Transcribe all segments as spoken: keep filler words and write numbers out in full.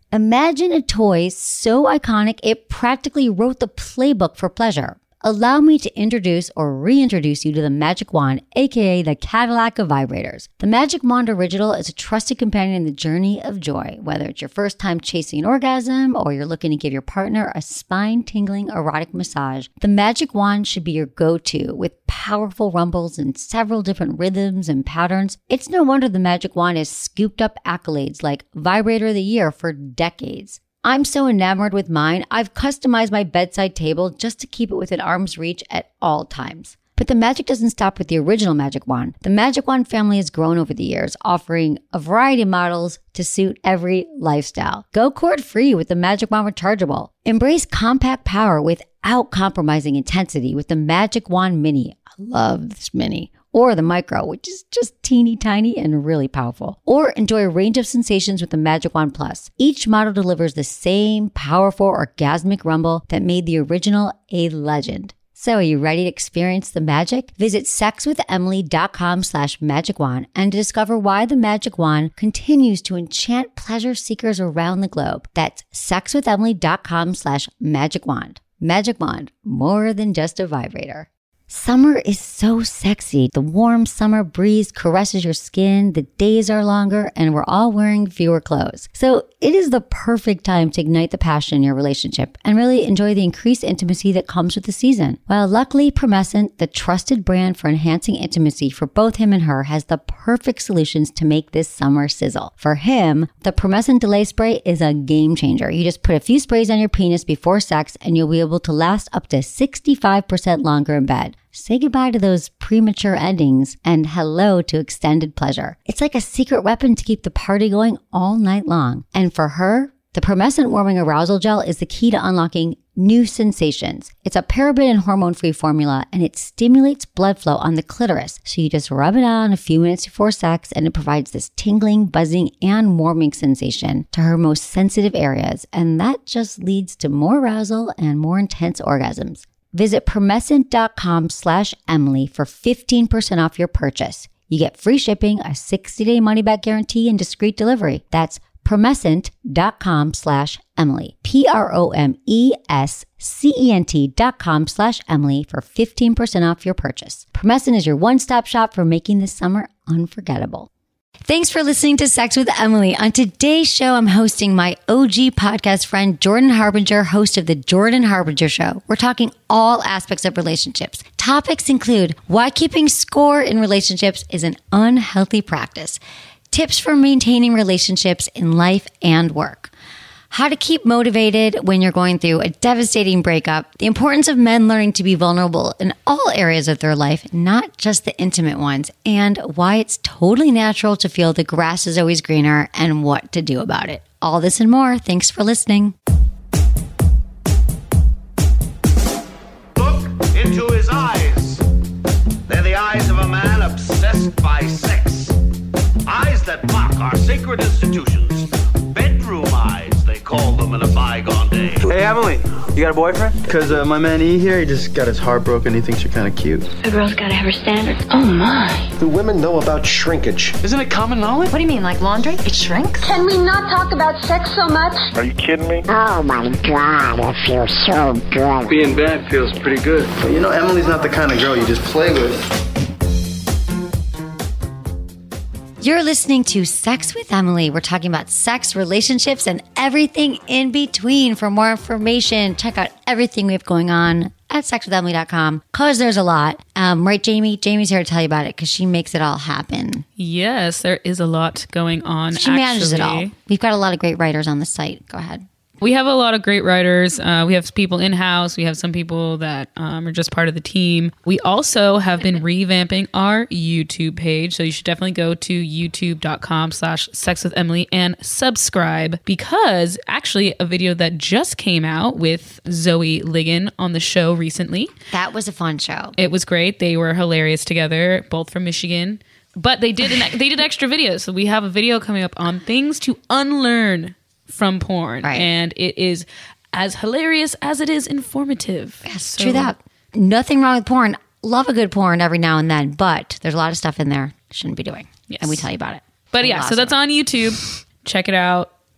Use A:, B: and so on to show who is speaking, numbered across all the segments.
A: Imagine a toy so iconic it practically wrote the playbook for pleasure. Allow me to introduce or reintroduce you to the Magic Wand, aka the Cadillac of vibrators. The Magic Wand Original is a trusted companion in the journey of joy. Whether it's your first time chasing an orgasm or you're looking to give your partner a spine-tingling erotic massage, the Magic Wand should be your go-to. With powerful rumbles and several different rhythms and patterns, it's no wonder the Magic Wand has scooped up accolades like Vibrator of the Year for decades. I'm so enamored with mine, I've customized my bedside table just to keep it within arm's reach at all times. But the magic doesn't stop with the original Magic Wand. The Magic Wand family has grown over the years, offering a variety of models to suit every lifestyle. Go cord-free with the Magic Wand Rechargeable. Embrace compact power without compromising intensity with the Magic Wand Mini. I love this Mini. Or the Micro, which is just teeny tiny and really powerful. Or enjoy a range of sensations with the Magic Wand Plus. Each model delivers the same powerful orgasmic rumble that made the original a legend. So are you ready to experience the magic? Visit sexwithemily.com slash magic wand and discover why the Magic Wand continues to enchant pleasure seekers around the globe. That's sexwithemily.com slash magic wand. Magic Wand, more than just a vibrator. Summer is so sexy. The warm summer breeze caresses your skin, the days are longer, and we're all wearing fewer clothes. So it is the perfect time to ignite the passion in your relationship and really enjoy the increased intimacy that comes with the season. Well, luckily, Promescent, the trusted brand for enhancing intimacy for both him and her, has the perfect solutions to make this summer sizzle. For him, the Promescent Delay Spray is a game changer. You just put a few sprays on your penis before sex and you'll be able to last up to sixty-five percent longer in bed. Say goodbye to those premature endings and hello to extended pleasure. It's like a secret weapon to keep the party going all night long. And for her, the Promescent Warming Arousal Gel is the key to unlocking new sensations. It's a paraben and hormone-free formula, and it stimulates blood flow on the clitoris. So you just rub it on a few minutes before sex, and it provides this tingling, buzzing, and warming sensation to her most sensitive areas. And that just leads to more arousal and more intense orgasms. Visit Promescent.com slash Emily for fifteen percent off your purchase. You get free shipping, a sixty-day money-back guarantee, and discreet delivery. That's Promescent.com slash Emily. P-R-O-M-E-S-C-E-N-T dot com slash Emily for fifteen percent off your purchase. Promescent is your one-stop shop for making this summer unforgettable. Thanks for listening to Sex with Emily. On today's show, I'm hosting my O G podcast friend, Jordan Harbinger, host of The Jordan Harbinger Show. We're talking all aspects of relationships. Topics include why keeping score in relationships is an unhealthy practice, tips for maintaining relationships in life and work, how to keep motivated when you're going through a devastating breakup, the importance of men learning to be vulnerable in all areas of their life, not just the intimate ones, and why it's totally natural to feel the grass is always greener and what to do about it. All this and more. Thanks for listening.
B: Look into his eyes. They're the eyes of a man obsessed by sex. Eyes that mock our sacred institutions. Bedroom eyes. Call them in a bygone day.
C: Hey, Emily, you got a boyfriend? Because uh, my man E here, he just got his heart broken. He thinks you're kind of cute.
D: A girl's got to have her standards. Oh, my.
E: Do women know about shrinkage?
C: Isn't it common knowledge?
D: What do you mean, like laundry? It shrinks?
F: Can we not talk about sex so much?
E: Are you kidding me?
G: Oh, my God, it feels so good.
C: Being bad feels pretty good. But you know, Emily's not the kind of girl you just play with.
A: You're listening to Sex with Emily. We're talking about sex, relationships, and everything in between. For more information, check out everything we have going on at sex with emily dot com because there's a lot. Um, right, Jamie? Jamie's here to tell you about it because she makes it all happen.
H: Yes, there is a lot going on.
A: She
H: actually.
A: manages it all. We've got a lot of great writers on the site. Go ahead.
H: We have a lot of great writers. Uh, we have people in-house. We have some people that um, are just part of the team. We also have been revamping our YouTube page. So you should definitely go to youtube.com slash sex with Emily and subscribe because actually a video that just came out with Zoe Ligon on the show recently.
A: That was a fun show.
H: It was great. They were hilarious together, both from Michigan. But they did an, they did extra videos. So we have a video coming up on things to unlearn from porn,
A: right.
H: And it is as hilarious as it is informative.
A: Yes,
H: so,
A: true that. Nothing wrong with porn. Love a good porn every now and then, but there's a lot of stuff in there shouldn't be doing.
H: Yes.
A: And we tell you about it.
H: But yeah,
A: Awesome.
H: so that's on YouTube. Check it out.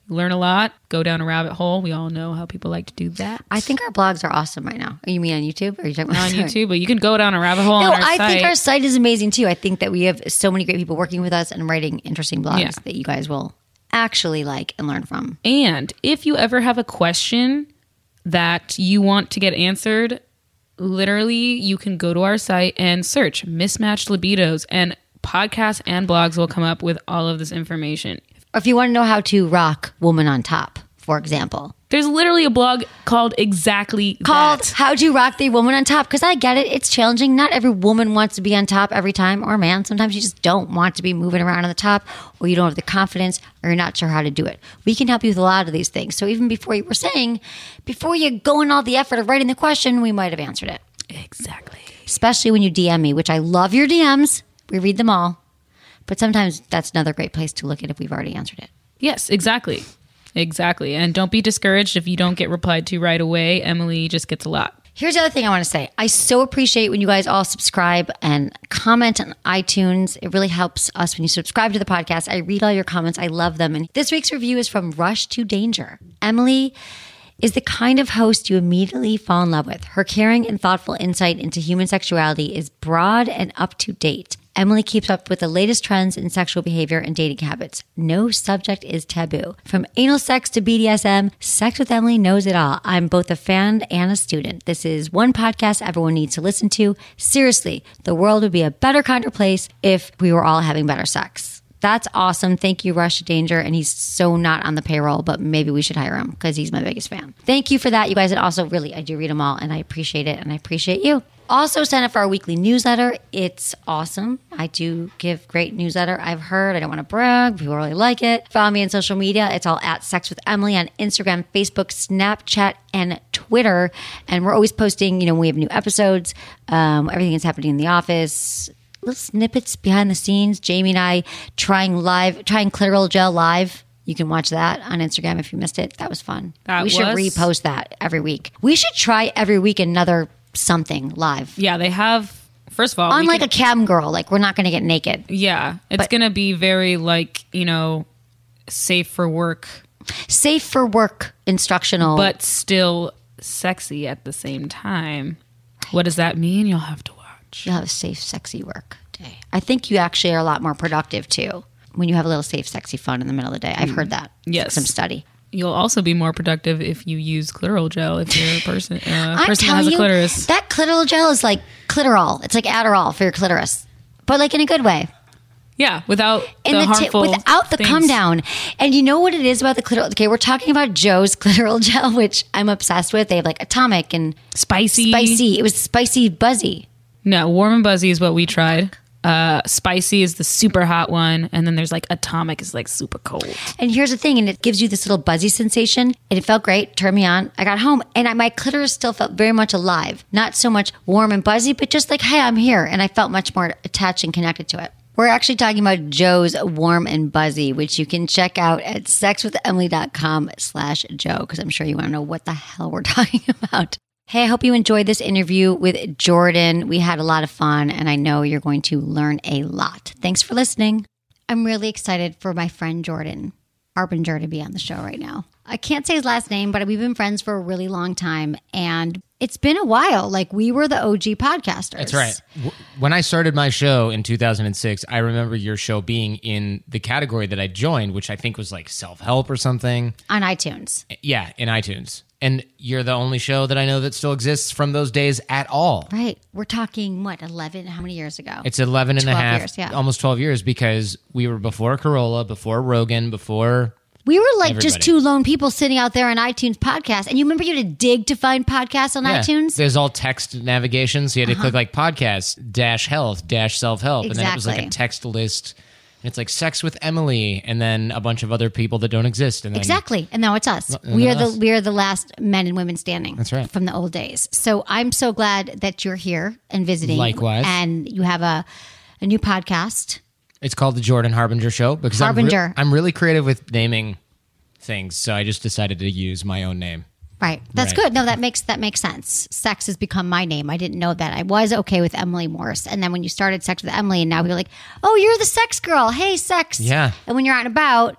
H: learn a lot, go down a rabbit hole. We all know how people like to do that.
A: I think our blogs are awesome right now. You mean on YouTube? Or are you talking about
H: on YouTube, but you can go down a rabbit hole
A: No,
H: on our
A: I
H: site.
A: think our site is amazing too. I think that we have so many great people working with us and writing interesting blogs
H: Yeah.
A: that you guys will actually like and learn from.
H: And if you ever have a question that you want to get answered, literally you can go to our site and search mismatched libidos, and podcasts and blogs will come up with all of this information.
A: Or if you want to know how to rock Woman on Top, for example.
H: There's literally a blog called exactly
A: Called
H: that.
A: How to Rock the Woman on Top. Because I get it. It's challenging. Not every woman wants to be on top every time, or man. Sometimes you just don't want to be moving around on the top, or you don't have the confidence, or you're not sure how to do it. We can help you with a lot of these things. So even before you were saying, before you go in all the effort of writing the question, we might have answered it.
H: Exactly.
A: Especially when you D M me, which I love your D Ms. We read them all. But sometimes that's another great place to look at if we've already answered it.
H: Yes, exactly. Exactly. And don't be discouraged if you don't get replied to right away. Emily just gets a lot.
A: Here's the other thing I want to say. I so appreciate when you guys all subscribe and comment on iTunes. It really helps us when you subscribe to the podcast. I read all your comments. I love them. And this week's review is from Rush to Danger. Emily is the kind of host you immediately fall in love with. Her caring and thoughtful insight into human sexuality is broad and up to date. Emily keeps up with the latest trends in sexual behavior and dating habits. No subject is taboo. From anal sex to B D S M, Sex with Emily knows it all. I'm both a fan and a student. This is one podcast everyone needs to listen to. Seriously, the world would be a better, kinder place if we were all having better sex. That's awesome. Thank you, Rush to Danger. And he's so not on the payroll, but maybe we should hire him because he's my biggest fan. Thank you for that, you guys. And also, really, I do read them all and I appreciate it. And I appreciate you. Also, sign up for our weekly newsletter. It's awesome. I do give great newsletter. I've heard. I don't want to brag. People really like it. Follow me on social media. It's all at Sex with Emily on Instagram, Facebook, Snapchat, and Twitter. And we're always posting, you know, when we have new episodes, um, everything that's happening in the office, little snippets behind the scenes. Jamie and I trying live, trying clitoral gel live. You can watch that on Instagram if you missed it. That was fun.
H: That
A: we should
H: was-
A: repost that every week. We should try every week another something live.
H: Yeah, they have, first of all,
A: On
H: we
A: like
H: could-
A: a cam girl, like we're not going to get naked.
H: Yeah, it's
A: But-
H: going to be very like, you know, safe for work,
A: Safe for work, instructional.
H: but still sexy at the same time. What does that mean? You'll have to watch.
A: you'll have a safe, sexy work day. I think you actually are a lot more productive too when you have a little safe, sexy fun in the middle of the day. I've heard that.
H: Yes.
A: Some study.
H: You'll also be more productive if you use clitoral gel if you're a person, uh,
A: I'm
H: person that
A: telling
H: has a
A: you,
H: clitoris.
A: that clitoral gel is like clitoral. It's like Adderall for your clitoris, but like in a good way.
H: Yeah, without
A: And
H: the,
A: the,
H: harmful
A: without the
H: things.
A: come down. And you know what it is about the clitoral? Okay, we're talking about Joe's clitoral gel, which I'm obsessed with. They have like Atomic and
H: Spicy.
A: Spicy. It was spicy, buzzy.
H: No, warm and buzzy is what we tried. Uh, spicy is the super hot one, and then there's like atomic is like super cold.
A: And here's the thing, and it gives you this little buzzy sensation, and it felt great. Turned me on. I got home, and I, my clitoris still felt very much alive. Not so much warm and buzzy, but just like, hey, I'm here, and I felt much more attached and connected to it. We're actually talking about Joe's Warm and Buzzy, which you can check out at sexwithemily.com slash Joe, because I'm sure you want to know what the hell we're talking about. Hey, I hope you enjoyed this interview with Jordan. We had a lot of fun, and I know you're going to learn a lot. Thanks for listening. I'm really excited for my friend Jordan Harbinger to be on the show right now. I can't say his last name, but we've been friends for a really long time, and it's been a while. Like, we were the O G podcasters.
I: That's right. W- When I started my show in two thousand six, I remember your show being in the category that I joined, which I think was like self-help or something.
A: On iTunes.
I: Yeah, in iTunes. And you're the only show that I know that still exists from those days at all.
A: Right. We're talking, what, eleven? How many years ago?
I: It's eleven and a
A: twelve
I: half,
A: years, yeah.
I: almost twelve years, because we were before Corolla, before Rogan, before...
A: We were like just
I: Everybody.
A: two lone people sitting out there on iTunes podcasts. And you remember you had to dig to find podcasts on
I: Yeah,
A: iTunes?
I: there's all text navigation, so you had to click like podcast, dash health, dash self-help, and then it was like a
A: Exactly.
I: text list. And it's like Sex with Emily, and then a bunch of other people that don't exist. And then
A: Exactly. And now it's us.
I: and
A: We
I: then
A: are the
I: us.
A: we are the last men and women standing.
I: That's right.
A: From the old days. So I'm so glad that you're here and visiting.
I: Likewise.
A: And you have a a new podcast.
I: It's called the Jordan Harbinger Show because I'm, re-
A: Harbinger.
I: I'm really creative with naming things, so I just decided to use my own name.
A: Right. That's
I: Right.
A: good. No, that makes that makes sense. Sex has become my name. I didn't know that. I was okay with Emily Morse. And then when you started Sex with Emily, and now we're like, oh, you're the sex girl. Hey, sex.
I: Yeah.
A: And when you're out and about,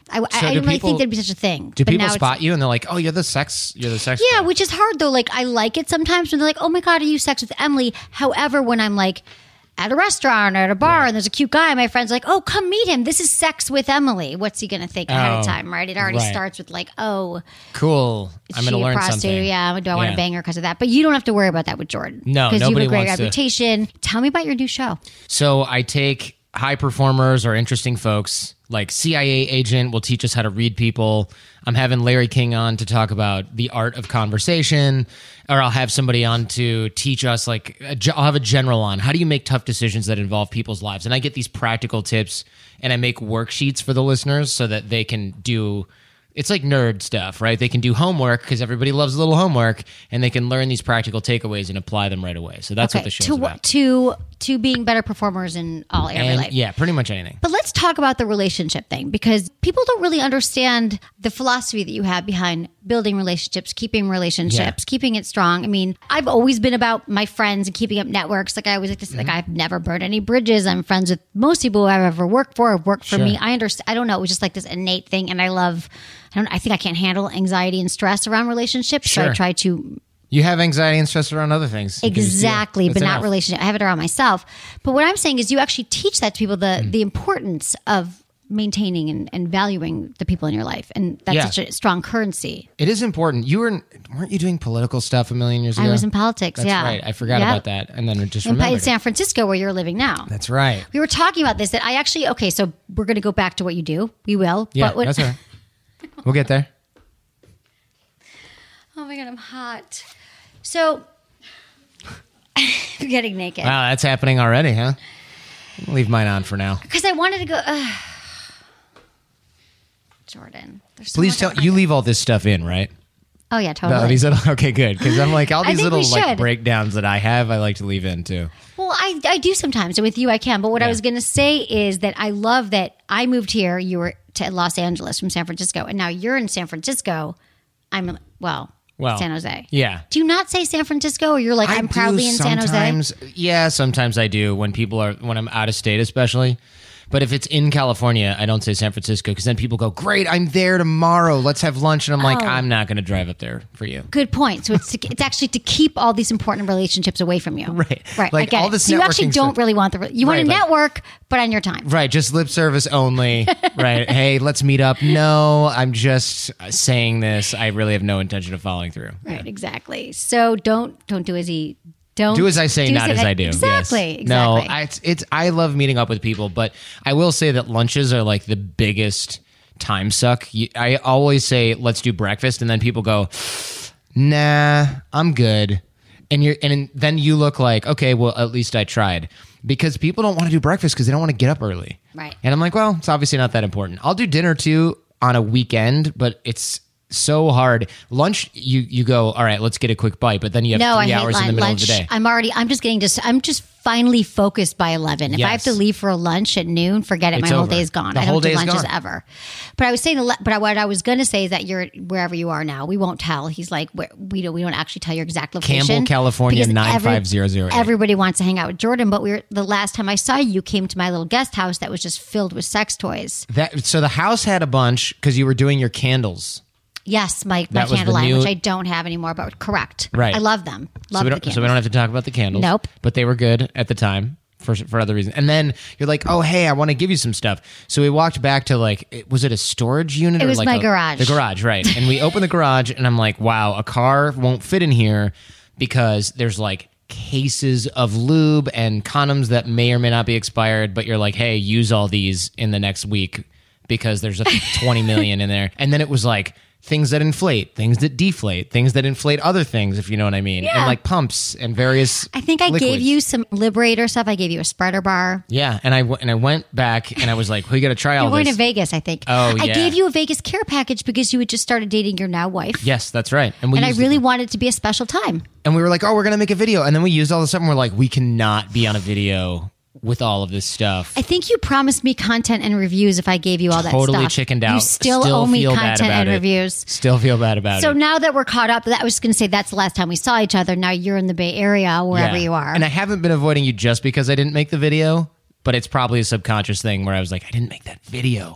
A: I,
I: So
A: I, I
I: do
A: didn't really
I: people-
A: think there'd be such a thing.
I: Do
A: but
I: people
A: now
I: spot
A: it's,
I: you and they're like, "Oh, you're the sex, you're the sex."
A: Yeah,
I: girl."
A: which is hard though. Like I like it sometimes when they're like, "Oh my god, are you sex with Emily?" However, when I'm like at a restaurant or at a bar and there's a cute guy, my friend's like, "Oh, come meet him. This is sex with Emily." What's he gonna think ahead
I: Oh,
A: of time, right? It already
I: right.
A: starts with like, "Oh,
I: Cool.
A: is
I: I'm
A: she
I: going to
A: a
I: learn
A: prostitute?
I: something.
A: Yeah, do I want
I: Yeah.
A: to bang her because of that?" But you don't have to worry about that with Jordan.
I: No,
A: because you have
I: nobody
A: a great
I: wants to-
A: reputation. Tell me about your new show.
I: So I take high performers or interesting folks, like C I A agent will teach us how to read people. I'm having Larry King on to talk about the art of conversation, or I'll have somebody on to teach us, like, a ge- I'll have a general on how do you make tough decisions that involve people's lives. And I get these practical tips and I make worksheets for the listeners so that they can do. It's like nerd stuff, right? They can do homework because everybody loves a little homework, and they can learn these practical takeaways and apply them right away. So that's what the show's
A: to
I: about.
A: to to being better performers in all area of
I: And
A: life.
I: yeah, pretty much anything.
A: But let's talk about the relationship thing because people don't really understand the philosophy that you have behind building relationships, keeping relationships,
I: Yeah.
A: keeping it strong. I mean, I've always been about my friends and keeping up networks. Like I always like to say,
I: Mm-hmm.
A: like I've never burned any bridges. I'm friends with most people I've ever worked for, have worked for
I: Sure.
A: me. I understand. I don't know. It was just like this innate thing. And I love, I don't, I think I can't handle anxiety and stress around relationships. So
I: Sure.
A: I try to
I: You have anxiety and stress around other things. You can just do it.
A: Exactly,
I: That's
A: but not
I: enough.
A: relationship. I have it around myself. But what I'm saying is you actually teach that to people, the
I: Mm.
A: the importance of maintaining and, and valuing the people in your life. And that's
I: Yeah.
A: such a strong currency.
I: It is important. You were weren't you doing political stuff a million years ago?
A: I was in politics,
I: That's
A: yeah.
I: right. I forgot
A: Yeah.
I: about that, and then it just
A: In,
I: remembered.
A: in San Francisco, where you're living now.
I: it. That's right.
A: We were talking about this, that I actually, okay, so we're going to go back to what you do. We will.
I: Yeah,
A: but what,
I: that's all right. We'll get there.
A: Oh my God, I'm hot. So, I'm getting naked.
I: Wow, that's happening already, huh? I'll leave mine on for now.
A: Because I wanted to go, uh, Jordan. There's so
I: Please
A: much
I: tell
A: I wanna
I: you
A: go-
I: leave all this stuff in, right?
A: Oh, yeah, totally.
I: No, these little, okay, good. Because I'm like all
A: I
I: these
A: think
I: little
A: we
I: like
A: should.
I: breakdowns that I have, I like to leave in too.
A: Well, I, I do sometimes. And with you, I can. But what I
I: Yeah.
A: was going to say is that I love that I moved here. You were to Los Angeles from San Francisco. And now you're in San Francisco. I'm, well,
I: Well,
A: San Jose.
I: Yeah.
A: Do you not say San Francisco? Or you're like,
I: I
A: I'm
I: do
A: proudly in San Jose?
I: sometimes. Yeah, sometimes I do when people are when I'm out of state, especially. But if it's in California, I don't say San Francisco because then people go, "Great, I'm there tomorrow. Let's have lunch." And I'm like,
A: Oh.
I: "I'm not going to drive up there for you."
A: Good point. So it's to, it's actually to keep all these important relationships away from you.
I: Right.
A: Right.
I: Like,
A: I get
I: all
A: it.
I: this
A: So you actually
I: networking
A: don't
I: stuff-
A: really want the, you want
I: Right,
A: to
I: like-
A: network, but on your time.
I: Right, just lip service only. Right. Hey, let's meet up. No, I'm just saying this. I really have no intention of following through.
A: Right. Exactly. So don't, don't do as he, don't
I: Do as I say, not as I do.
A: Exactly.
I: Yes.
A: Exactly.
I: No, I, it's, it's. I love meeting up with people, but I will say that lunches are like the biggest time suck. You, I always say, "Let's do breakfast," and then people go, "Nah, I'm good." And you're, and then you look like, "Okay, well, at least I tried." Because people don't want to do breakfast because they don't want to get up early.
A: Right.
I: And I'm like, well, it's obviously not that important. I'll do dinner too on a weekend, but it's so hard. Lunch, you you go, all right, let's get a quick bite, but then you have
A: No, I
I: three
A: hate
I: hours in the
A: lun-
I: middle
A: lunch.
I: of the day.
A: I'm already. I'm just getting. Just. I'm just finally focused by eleven. If I have
I: Yes.
A: to leave for a lunch at noon, forget it.
I: It's
A: My whole
I: over.
A: day's gone.
I: The
A: I
I: whole
A: don't do
I: day is
A: lunches
I: gone.
A: ever. But I was saying. But what I was going to say is that you're wherever you are now. We won't tell. He's like where- we don't. We don't actually tell your exact location.
I: Campbell, California,
A: because
I: nine
A: every-
I: five zero zero eight.
A: Everybody wants to hang out with Jordan, but we were the last time I saw you, you came to my little guest house that was just filled with sex toys.
I: That so the house had a bunch because you were doing your candles.
A: Yes, my, my
I: That was the
A: candle line,
I: new-
A: which I don't have anymore, but correct.
I: Right.
A: I love them. Love
I: so we
A: the
I: don't,
A: candles.
I: so we don't have to talk about the candles.
A: Nope.
I: But they were good at the time for for other reasons. And then you're like, oh hey, I want to give you some stuff. So we walked back to like, it- was it a storage unit?
A: It
I: or
A: was
I: like
A: my
I: a-
A: garage.
I: The garage, right? And we open the garage, and I'm like, wow, a car won't fit in here because there's like cases of lube and condoms that may or may not be expired. But you're like, hey, use all these in the next week because there's a twenty million in there. And then it was like, things that inflate, things that deflate, things that inflate other things, if you know what I mean.
A: Yeah.
I: And like pumps and various
A: I think I gave
I: liquids.
A: you some Liberator stuff. I gave you a spreader bar.
I: Yeah, and I w- and I went back and I was like, well, you got to try all
A: You're going
I: this.
A: to Vegas, I think.
I: Oh,
A: I
I: yeah.
A: gave you a Vegas care package because you had just started dating your now wife.
I: Yes, that's right. And we
A: And I
I: used
A: really
I: it.
A: wanted it to be a special time.
I: and we were like, oh, we're going to make a video. And then we used all this stuff and we're like, we cannot be on a video with all of this stuff.
A: I think you promised me content and reviews if I gave you all that
I: Totally
A: stuff.
I: chickened out.
A: You still, owe me
I: feel bad
A: content
I: about
A: and
I: it.
A: reviews.
I: Still feel bad about
A: So
I: it.
A: now that we're caught up, that I was just going to say that's the last time we saw each other. Now you're in the Bay Area, wherever
I: Yeah.
A: you are.
I: And I haven't been avoiding you just because I didn't make the video, but it's probably a subconscious thing where I was like, I didn't make that video.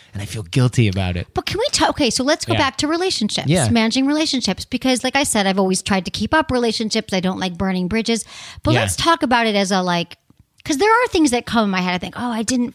I: and I feel guilty about it.
A: But can we talk? Okay, so let's go
I: Yeah.
A: back to relationships,
I: Yeah.
A: managing relationships, because like I said, I've always tried to keep up relationships. I don't like burning bridges. But
I: Yeah.
A: let's talk about it as a like, because there are things that come in my head. I think, oh, I didn't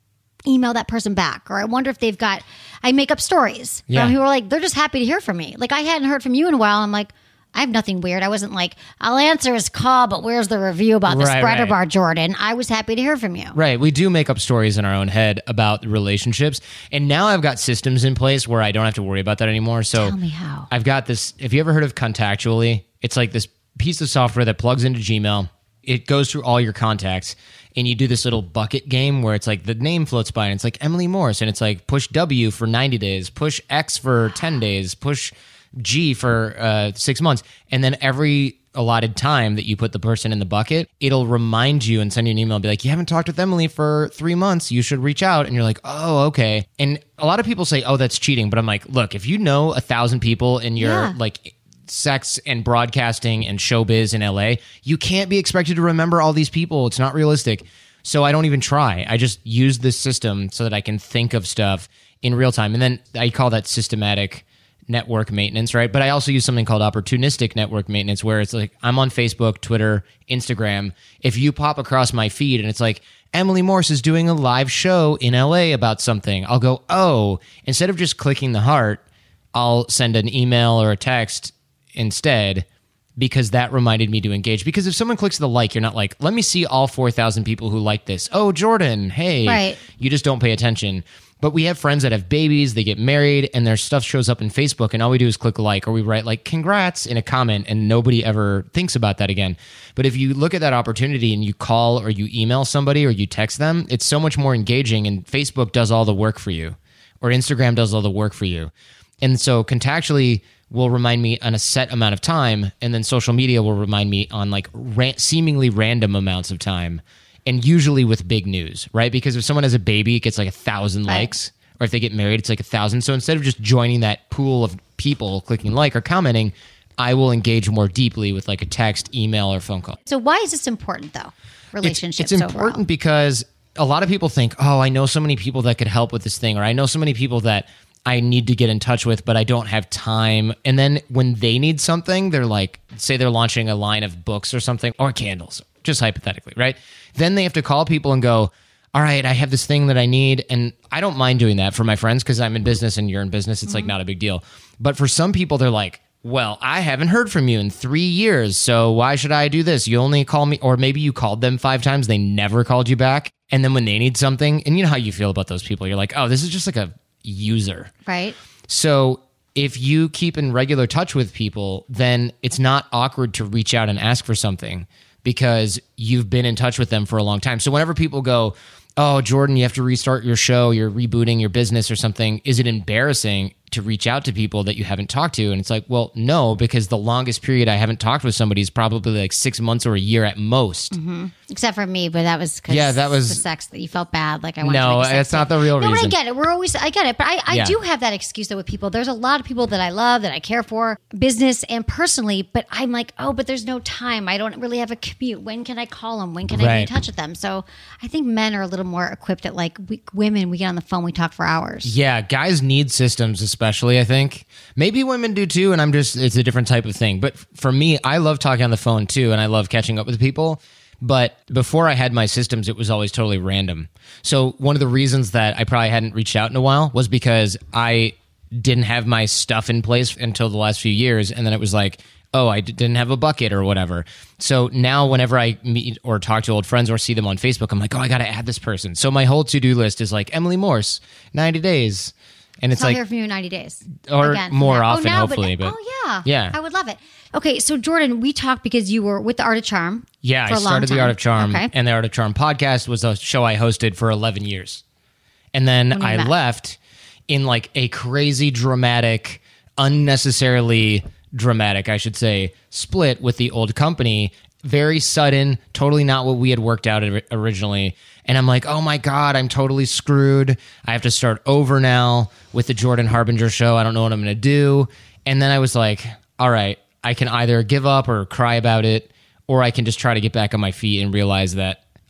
A: email that person back, or I wonder if they've got, I make up stories.
I: Yeah.
A: You know, people are like, they're just happy to hear from me. Like I hadn't heard from you in a while. I'm like, I have nothing weird. I wasn't like, I'll answer his call, but where's the review about the
I: Right,
A: spreader
I: right.
A: bar, Jordan? I was happy to hear from you.
I: Right. We do make up stories in our own head about relationships. And now I've got systems in place where I don't have to worry about that anymore. So
A: Tell me how.
I: I've got this. Have you ever heard of Contactually? It's like this piece of software that plugs into Gmail. It goes through all your contacts, and you do this little bucket game where it's like the name floats by and it's like Emily Morse, and it's like push W for ninety days, push X for ten days, push G for uh, six months. And then every allotted time that you put the person in the bucket, it'll remind you and send you an email and be like, you haven't talked with Emily for three months. You should reach out. And you're like, oh, okay. And a lot of people say, oh, that's cheating. But I'm like, look, if you know a thousand people in your
A: Yeah.
I: like sex and broadcasting and showbiz in L A, you can't be expected to remember all these people. It's not realistic. So I don't even try. I just use this system so that I can think of stuff in real time. And then I call that systematic network maintenance, right? But I also use something called opportunistic network maintenance, where it's like I'm on Facebook, Twitter, Instagram. If you pop across my feed and it's like, Emily Morse is doing a live show in L A about something, I'll go, oh, instead of just clicking the heart, I'll send an email or a text instead, because that reminded me to engage. Because if someone clicks the like, you're not like, let me see all four thousand people who like this. Oh, Jordan, hey.
A: Right.
I: You just don't pay attention. But we have friends that have babies, they get married, and their stuff shows up in Facebook, and all we do is click like, or we write like, congrats in a comment, and nobody ever thinks about that again. But if you look at that opportunity and you call or you email somebody or you text them, it's so much more engaging, and Facebook does all the work for you, or Instagram does all the work for you. And so Contactually will remind me on a set amount of time, and then social media will remind me on like ra- seemingly random amounts of time. And usually with big news, right? Because if someone has a baby, it gets like a thousand
A: Right.
I: likes. Or if they get married, it's like a thousand. So instead of just joining that pool of people clicking like or commenting, I will engage more deeply with like a text, email, or phone call.
A: So why is this important though?
I: It's,
A: Relationships
I: it's important
A: overall.
I: because a lot of people think, oh, I know so many people that could help with this thing, or I know so many people that I need to get in touch with, but I don't have time. And then when they need something, they're like, say they're launching a line of books or something, or candles, just hypothetically, right? Then they have to call people and go, all right, I have this thing that I need. And I don't mind doing that for my friends because I'm in business and you're in business. It's like not a big deal. But for some people, they're like, well, I haven't heard from you in three years. So why should I do this? You only call me, or maybe you called them five times. They never called you back. And then when they need something, and you know how you feel about those people, you're like, oh, this is just like a user.
A: Right.
I: So if you keep in regular touch with people, then it's not awkward to reach out and ask for something because you've been in touch with them for a long time. So whenever people go, oh, Jordan, you have to restart your show, you're rebooting your business or something, is it embarrassing to reach out to people that you haven't talked to? And it's like, well, no, because the longest period I haven't talked with somebody is probably like six months or a year at most.
A: Mm-hmm. Except for me, but that was because
I: Yeah, that was-
A: the sex that you felt bad. Like I wanted
I: No,
A: to make sex
I: that's not
A: tape.
I: the real
A: no,
I: reason.
A: but I get it. We're always, I get it. But I, I
I: Yeah.
A: do have that excuse though with people. There's a lot of people that I love, that I care for, business and personally. But I'm like, oh, but there's no time. I don't really have a commute. When can I call them? When can I be in
I: Right.
A: touch with them? So I think men are a little more equipped at like we, women. We get on the phone, we talk for hours.
I: Yeah, guys need systems, especially, I think. Maybe women do too, and I'm just, it's a different type of thing. But for me, I love talking on the phone too, and I love catching up with people. But before I had my systems, it was always totally random. So one of the reasons that I probably hadn't reached out in a while was because I didn't have my stuff in place until the last few years. And then it was like, oh, I d- didn't have a bucket or whatever. So now whenever I meet or talk to old friends or see them on Facebook, I'm like, oh, I got to add this person. So my whole to-do list is like Emily Morse, ninety days. And it's
A: So I'll
I: like,
A: hear from you in ninety days.
I: or
A: Again,
I: more
A: from now.
I: often,
A: oh, now,
I: hopefully.
A: But,
I: But,
A: oh, yeah.
I: Yeah.
A: I would love it. Okay, so Jordan, we talked because you were with the Art of Charm.
I: yeah,
A: for
I: I
A: a long
I: started the
A: time.
I: Art of Charm,
A: Okay.
I: and the Art of Charm podcast was a show I hosted for eleven years. And then
A: When we
I: I
A: met.
I: left in like a crazy dramatic, unnecessarily dramatic, I should say, split with the old company. Very sudden, totally not what we had worked out ori- originally. And I'm like, oh my God, I'm totally screwed. I have to start over now with the Jordan Harbinger show. I don't know what I'm going to do. And then I was like, all right, I can either give up or cry about it, or I can just try to get back on my feet and realize that I'm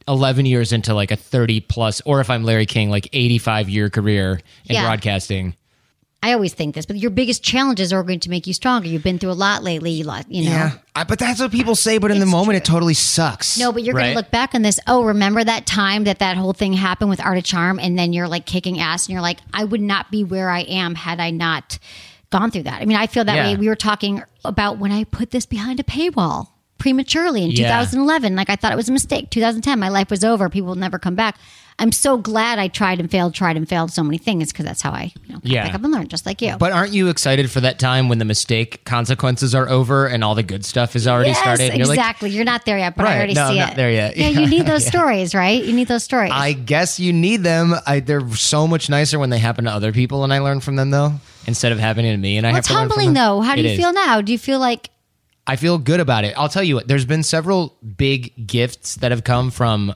I: eleven years into like a thirty plus, or if I'm Larry King, like eighty-five year career in
A: Yeah.
I: broadcasting.
A: I always think this, but your biggest challenges are going to make you stronger. You've been through a lot lately, you lo- you know.
I: I, but that's what people say. But in the
A: It's
I: moment,
A: true.
I: it totally sucks.
A: No, but you're going
I: right?
A: to look back on this. Oh, remember that time that that whole thing happened with Art of Charm? And then you're like kicking ass and you're like, I would not be where I am had I not gone through that. I mean, I feel that
I: Yeah.
A: way. We were talking about when I put this behind a paywall prematurely in
I: Yeah.
A: two thousand eleven. Like I thought it was a mistake. two thousand ten, my life was over. People will never come back. I'm so glad I tried and failed, tried and failed so many things because that's how I you know,
I: Yeah.
A: pick up and learn, just like you.
I: But aren't you excited for that time when the mistake consequences are over and all the good stuff has already
A: yes,
I: started? And you're like,
A: exactly. You're not there yet, but I
I: Right.
A: already
I: No,
A: see
I: I'm
A: it.
I: not there yet.
A: Yeah, you need those stories, right? You need those stories.
I: I guess you need them. I, they're so much nicer when they happen to other people and I learn from them, though, instead of happening to me. And I
A: Well,
I: have
A: it's
I: to learn from
A: humbling,
I: them.
A: though. How do
I: It
A: you
I: is.
A: feel now? Do you feel like
I: I feel good about it. I'll tell you what, there's been several big gifts that have come from,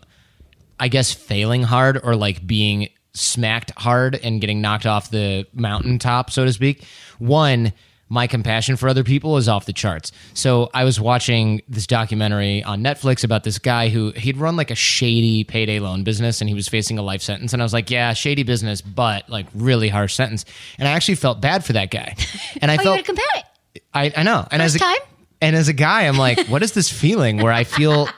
I: I guess, failing hard or like being smacked hard and getting knocked off the mountaintop, so to speak. One, my compassion for other people is off the charts. So I was watching this documentary on Netflix about this guy who he'd run like a shady payday loan business and he was facing a life sentence. And I was like, yeah, shady business, but like really harsh sentence. And I actually felt bad for that guy. And I
A: oh, you
I: felt
A: had to compare it?
I: I, I know. And
A: First
I: as a,
A: time?
I: And as a guy, I'm like, what is this feeling where I feel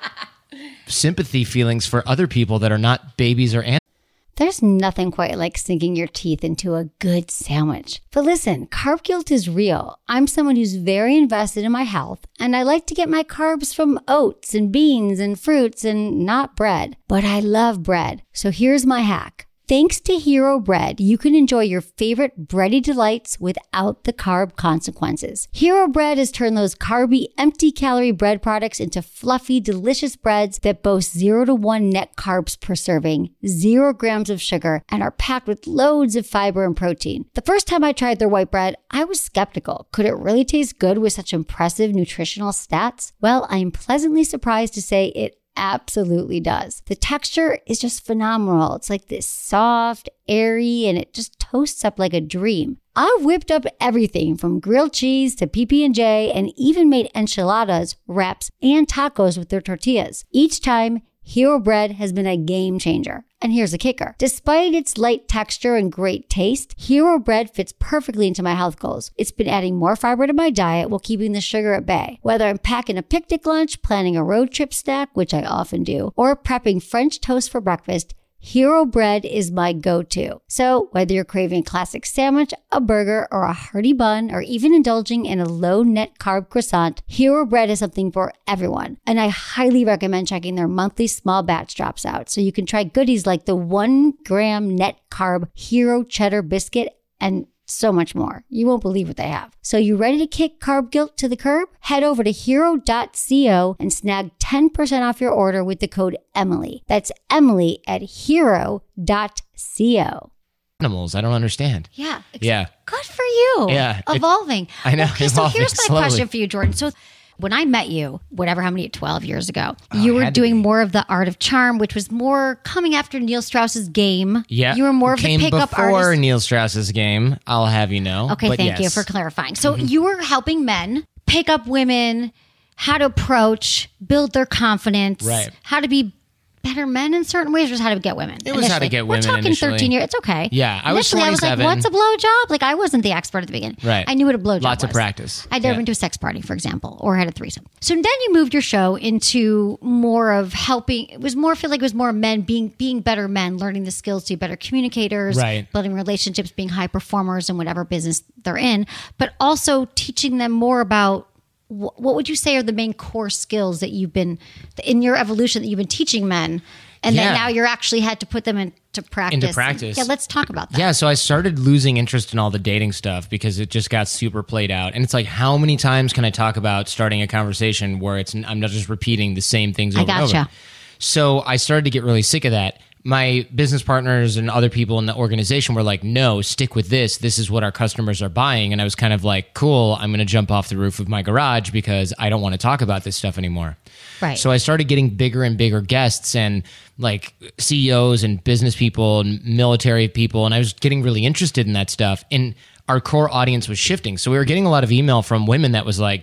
I: sympathy feelings for other people that are not babies or animals?
A: There's nothing quite like sinking your teeth into a good sandwich. But listen, carb guilt is real. I'm someone who's very invested in my health, and I like to get my carbs from oats and beans and fruits and not bread. But I love bread. So here's my hack. Thanks to Hero Bread, you can enjoy your favorite bready delights without the carb consequences. Hero Bread has turned those carby, empty-calorie bread products into fluffy, delicious breads that boast zero to one net carbs per serving, zero grams of sugar, and are packed with loads of fiber and protein. The first time I tried their white bread, I was skeptical. Could it really taste good with such impressive nutritional stats? Well, I am pleasantly surprised to say it absolutely does. The texture is just phenomenal. It's like this soft, airy, and it just toasts up like a dream. I've whipped up everything from grilled cheese to P B and J and even made enchiladas, wraps, and tacos with their tortillas. Each time, Hero Bread has been a game changer. And here's the kicker. Despite its light texture and great taste, Hero Bread fits perfectly into my health goals. It's been adding more fiber to my diet while keeping the sugar at bay. Whether I'm packing a picnic lunch, planning a road trip snack, which I often do, or prepping French toast for breakfast, Hero Bread is my go-to. So whether you're craving a classic sandwich, a burger, or a hearty bun, or even indulging in a low-net carb croissant, Hero Bread is something for everyone. And I highly recommend checking their monthly small batch drops out so you can try goodies like the one gram net carb Hero Cheddar Biscuit and so much more. You won't believe what they have. So you ready to kick carb guilt to the curb? Head over to hero dot co and snag ten percent off your order with the code Emily. That's Emily at hero dot co.
I: Animals, I don't understand.
A: Yeah.
I: Yeah.
A: Good for you.
I: Yeah, it-
A: Evolving.
I: I know,
A: Okay, so
I: evolving
A: here's my
I: slowly.
A: question for you, Jordan. So when I met you, whatever, how many, twelve years ago,
I: Oh,
A: you were
I: had to
A: doing
I: be.
A: more of the Art of Charm, which was more coming after Neil Strauss's Game.
I: Yeah.
A: You were more of the
I: Came
A: pickup
I: before
A: artist.
I: Neil Strauss's Game, I'll have you know.
A: Okay,
I: But
A: thank you
I: yes.
A: for clarifying. So
I: Mm-hmm.
A: you were helping men pick up women, how to approach, build their confidence,
I: Right.
A: how to be better men in certain ways, or just how to get women.
I: It was how to
A: initially?
I: get
A: We're
I: women
A: talking
I: initially.
A: thirteen years. It's okay.
I: Yeah, I was
A: Initially, I was like,
I: twenty-seven.
A: "What's a blowjob?" Like I wasn't the expert at the beginning.
I: Right.
A: I knew what a blowjob was.
I: Lots of practice.
A: I'd never
I: Yeah.
A: been to a sex party, for example, or had a threesome. So then you moved your show into more of helping. It was more, I feel like it was more men being being better men, learning the skills to be better communicators,
I: Right.
A: building relationships, being high performers in whatever business they're in, but also teaching them more about wh- what would you say are the main core skills that you've been in your evolution that you've been teaching men, and
I: Yeah.
A: then now you're actually had to put them into practice.
I: Into practice.
A: Yeah, let's talk about that.
I: Yeah, so I started losing interest in all the dating stuff because it just got super played out. And it's like, how many times can I talk about starting a conversation where it's I'm not just repeating the same things over and
A: gotcha.
I: over? So I started to get really sick of that. My business partners and other people in the organization were like, no, stick with this. This is what our customers are buying. And I was kind of like, cool, I'm going to jump off the roof of my garage because I don't want to talk about this stuff anymore.
A: Right.
I: So I started getting bigger and bigger guests and like C E Os and business people and military people. And I was getting really interested in that stuff. And our core audience was shifting. So we were getting a lot of email from women that was like,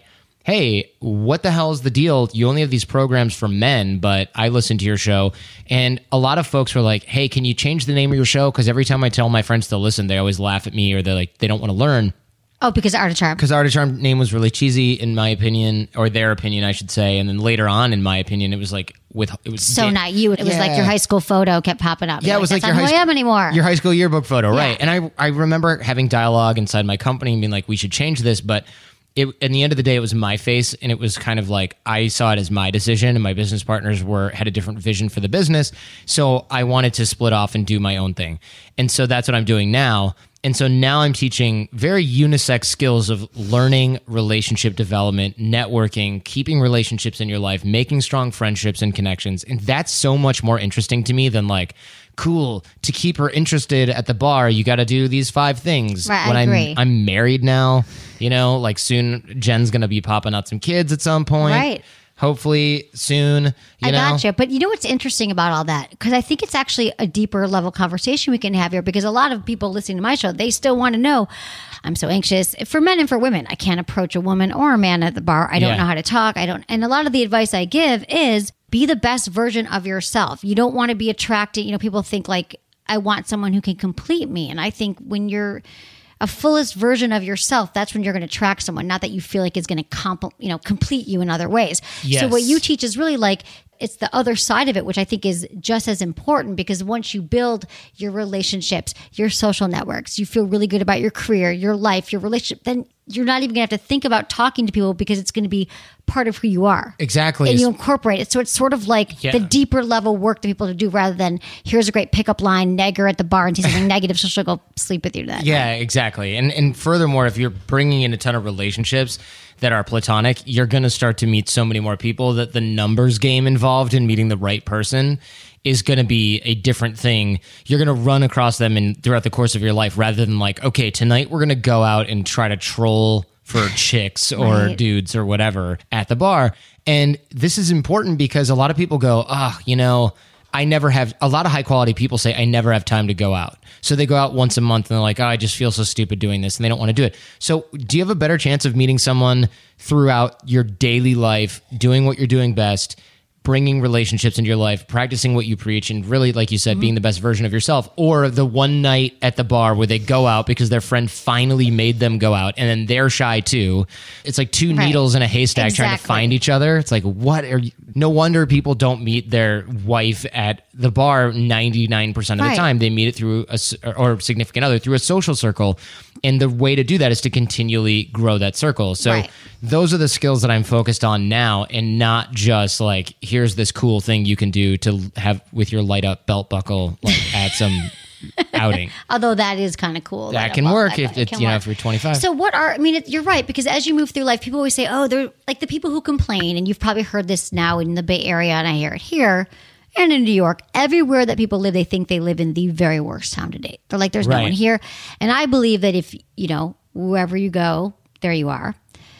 I: hey, what the hell is the deal? You only have these programs for men, but I listen to your show. And a lot of folks were like, hey, can you change the name of your show? Because every time I tell my friends to listen, they always laugh at me or they're like, they don't want to learn.
A: Oh, because Art of Charm.
I: Because Art of Charm name was really cheesy, in my opinion, or their opinion, I should say. And then later on, in my opinion, it was like with it was
A: so
I: Dan-
A: not you. It was
I: Yeah.
A: like your high school photo kept popping up.
I: Yeah,
A: You're
I: it was like,
A: that's
I: your
A: not
I: high
A: who I
I: school,
A: am anymore.
I: Your high school yearbook photo,
A: Yeah.
I: right? And I I remember having dialogue inside my company and being like, we should change this, but. It, in the end of the day, it was my face, and it was kind of like I saw it as my decision, and my business partners were had a different vision for the business. So I wanted to split off and do my own thing, and so that's what I'm doing now. And so now I'm teaching very unisex skills of learning, relationship development, networking, keeping relationships in your life, making strong friendships and connections, and that's so much more interesting to me than like. Cool. To keep her interested at the bar, you got to do these five things.
A: Right,
I: when
A: I
I: I'm
A: agree.
I: I'm married now, you know, like soon Jen's going to be popping out some kids at some point.
A: Right.
I: Hopefully soon, you
A: I
I: know.
A: gotcha. But you know what's interesting about all that? Because I think it's actually a deeper level conversation we can have here because a lot of people listening to my show, they still want to know, I'm so anxious for men and for women. I can't approach a woman or a man at the bar. I don't
I: Yeah.
A: know how to talk. I don't. And a lot of the advice I give is be the best version of yourself. You don't want to be attracted. You know, people think like, I want someone who can complete me. And I think when you're a fullest version of yourself, that's when you're going to attract someone. Not that you feel like it's going to comp- you know, complete you in other ways.
I: Yes.
A: So what you teach is really like, it's the other side of it, which I think is just as important because once you build your relationships, your social networks, you feel really good about your career, your life, your relationship, then you're not even going to have to think about talking to people because it's going to be part of who you are.
I: Exactly.
A: And you incorporate it. So it's sort of like
I: Yeah.
A: the deeper level work that people to do rather than here's a great pickup line, neg her at the bar and say something negative so she'll go sleep with you to that.
I: Yeah, exactly. And and furthermore, if you're bringing in a ton of relationships that are platonic, you're going to start to meet so many more people that the numbers game involved in meeting the right person is going to be a different thing. You're going to run across them in throughout the course of your life rather than like, okay, tonight we're going to go out and try to troll for chicks or
A: Right.
I: dudes or whatever at the bar. And this is important because a lot of people go, oh, you know, I never have, a lot of high quality people say, I never have time to go out. So they go out once a month and they're like, oh, I just feel so stupid doing this. And they don't want to do it. So do you have a better chance of meeting someone throughout your daily life, doing what you're doing best, bringing relationships into your life, practicing what you preach, and really, like you said,
A: Mm-hmm.
I: being the best version of yourself, or the one night at the bar where they go out because their friend finally made them go out and then they're shy too. It's like two
A: Right.
I: needles in a haystack trying to
A: Exactly.
I: find each other. It's like, what are you? No wonder people don't meet their wife at the bar ninety-nine percent of the
A: Right.
I: time. They meet it through a, s- or significant other through a social circle. And the way to do that is to continually grow that circle. So
A: Right.
I: those are the skills that I'm focused on now, and not just like, here's this cool thing you can do to have with your light up belt buckle like at some outing.
A: Although that is kind of cool.
I: That
A: Like,
I: can
A: well,
I: work
A: that-
I: if
A: it
I: it's,
A: can
I: you know,
A: work.
I: if you're twenty-five.
A: So what are, I mean, it, you're right, because as you move through life, people always say, oh, they're like the people who complain, and you've probably heard this now in the Bay Area, and I hear it here and in New York, everywhere that people live, they think they live in the very worst town to date. They're like, there's no
I: Right.
A: one here. And I believe that if, you know, wherever you go, there you are.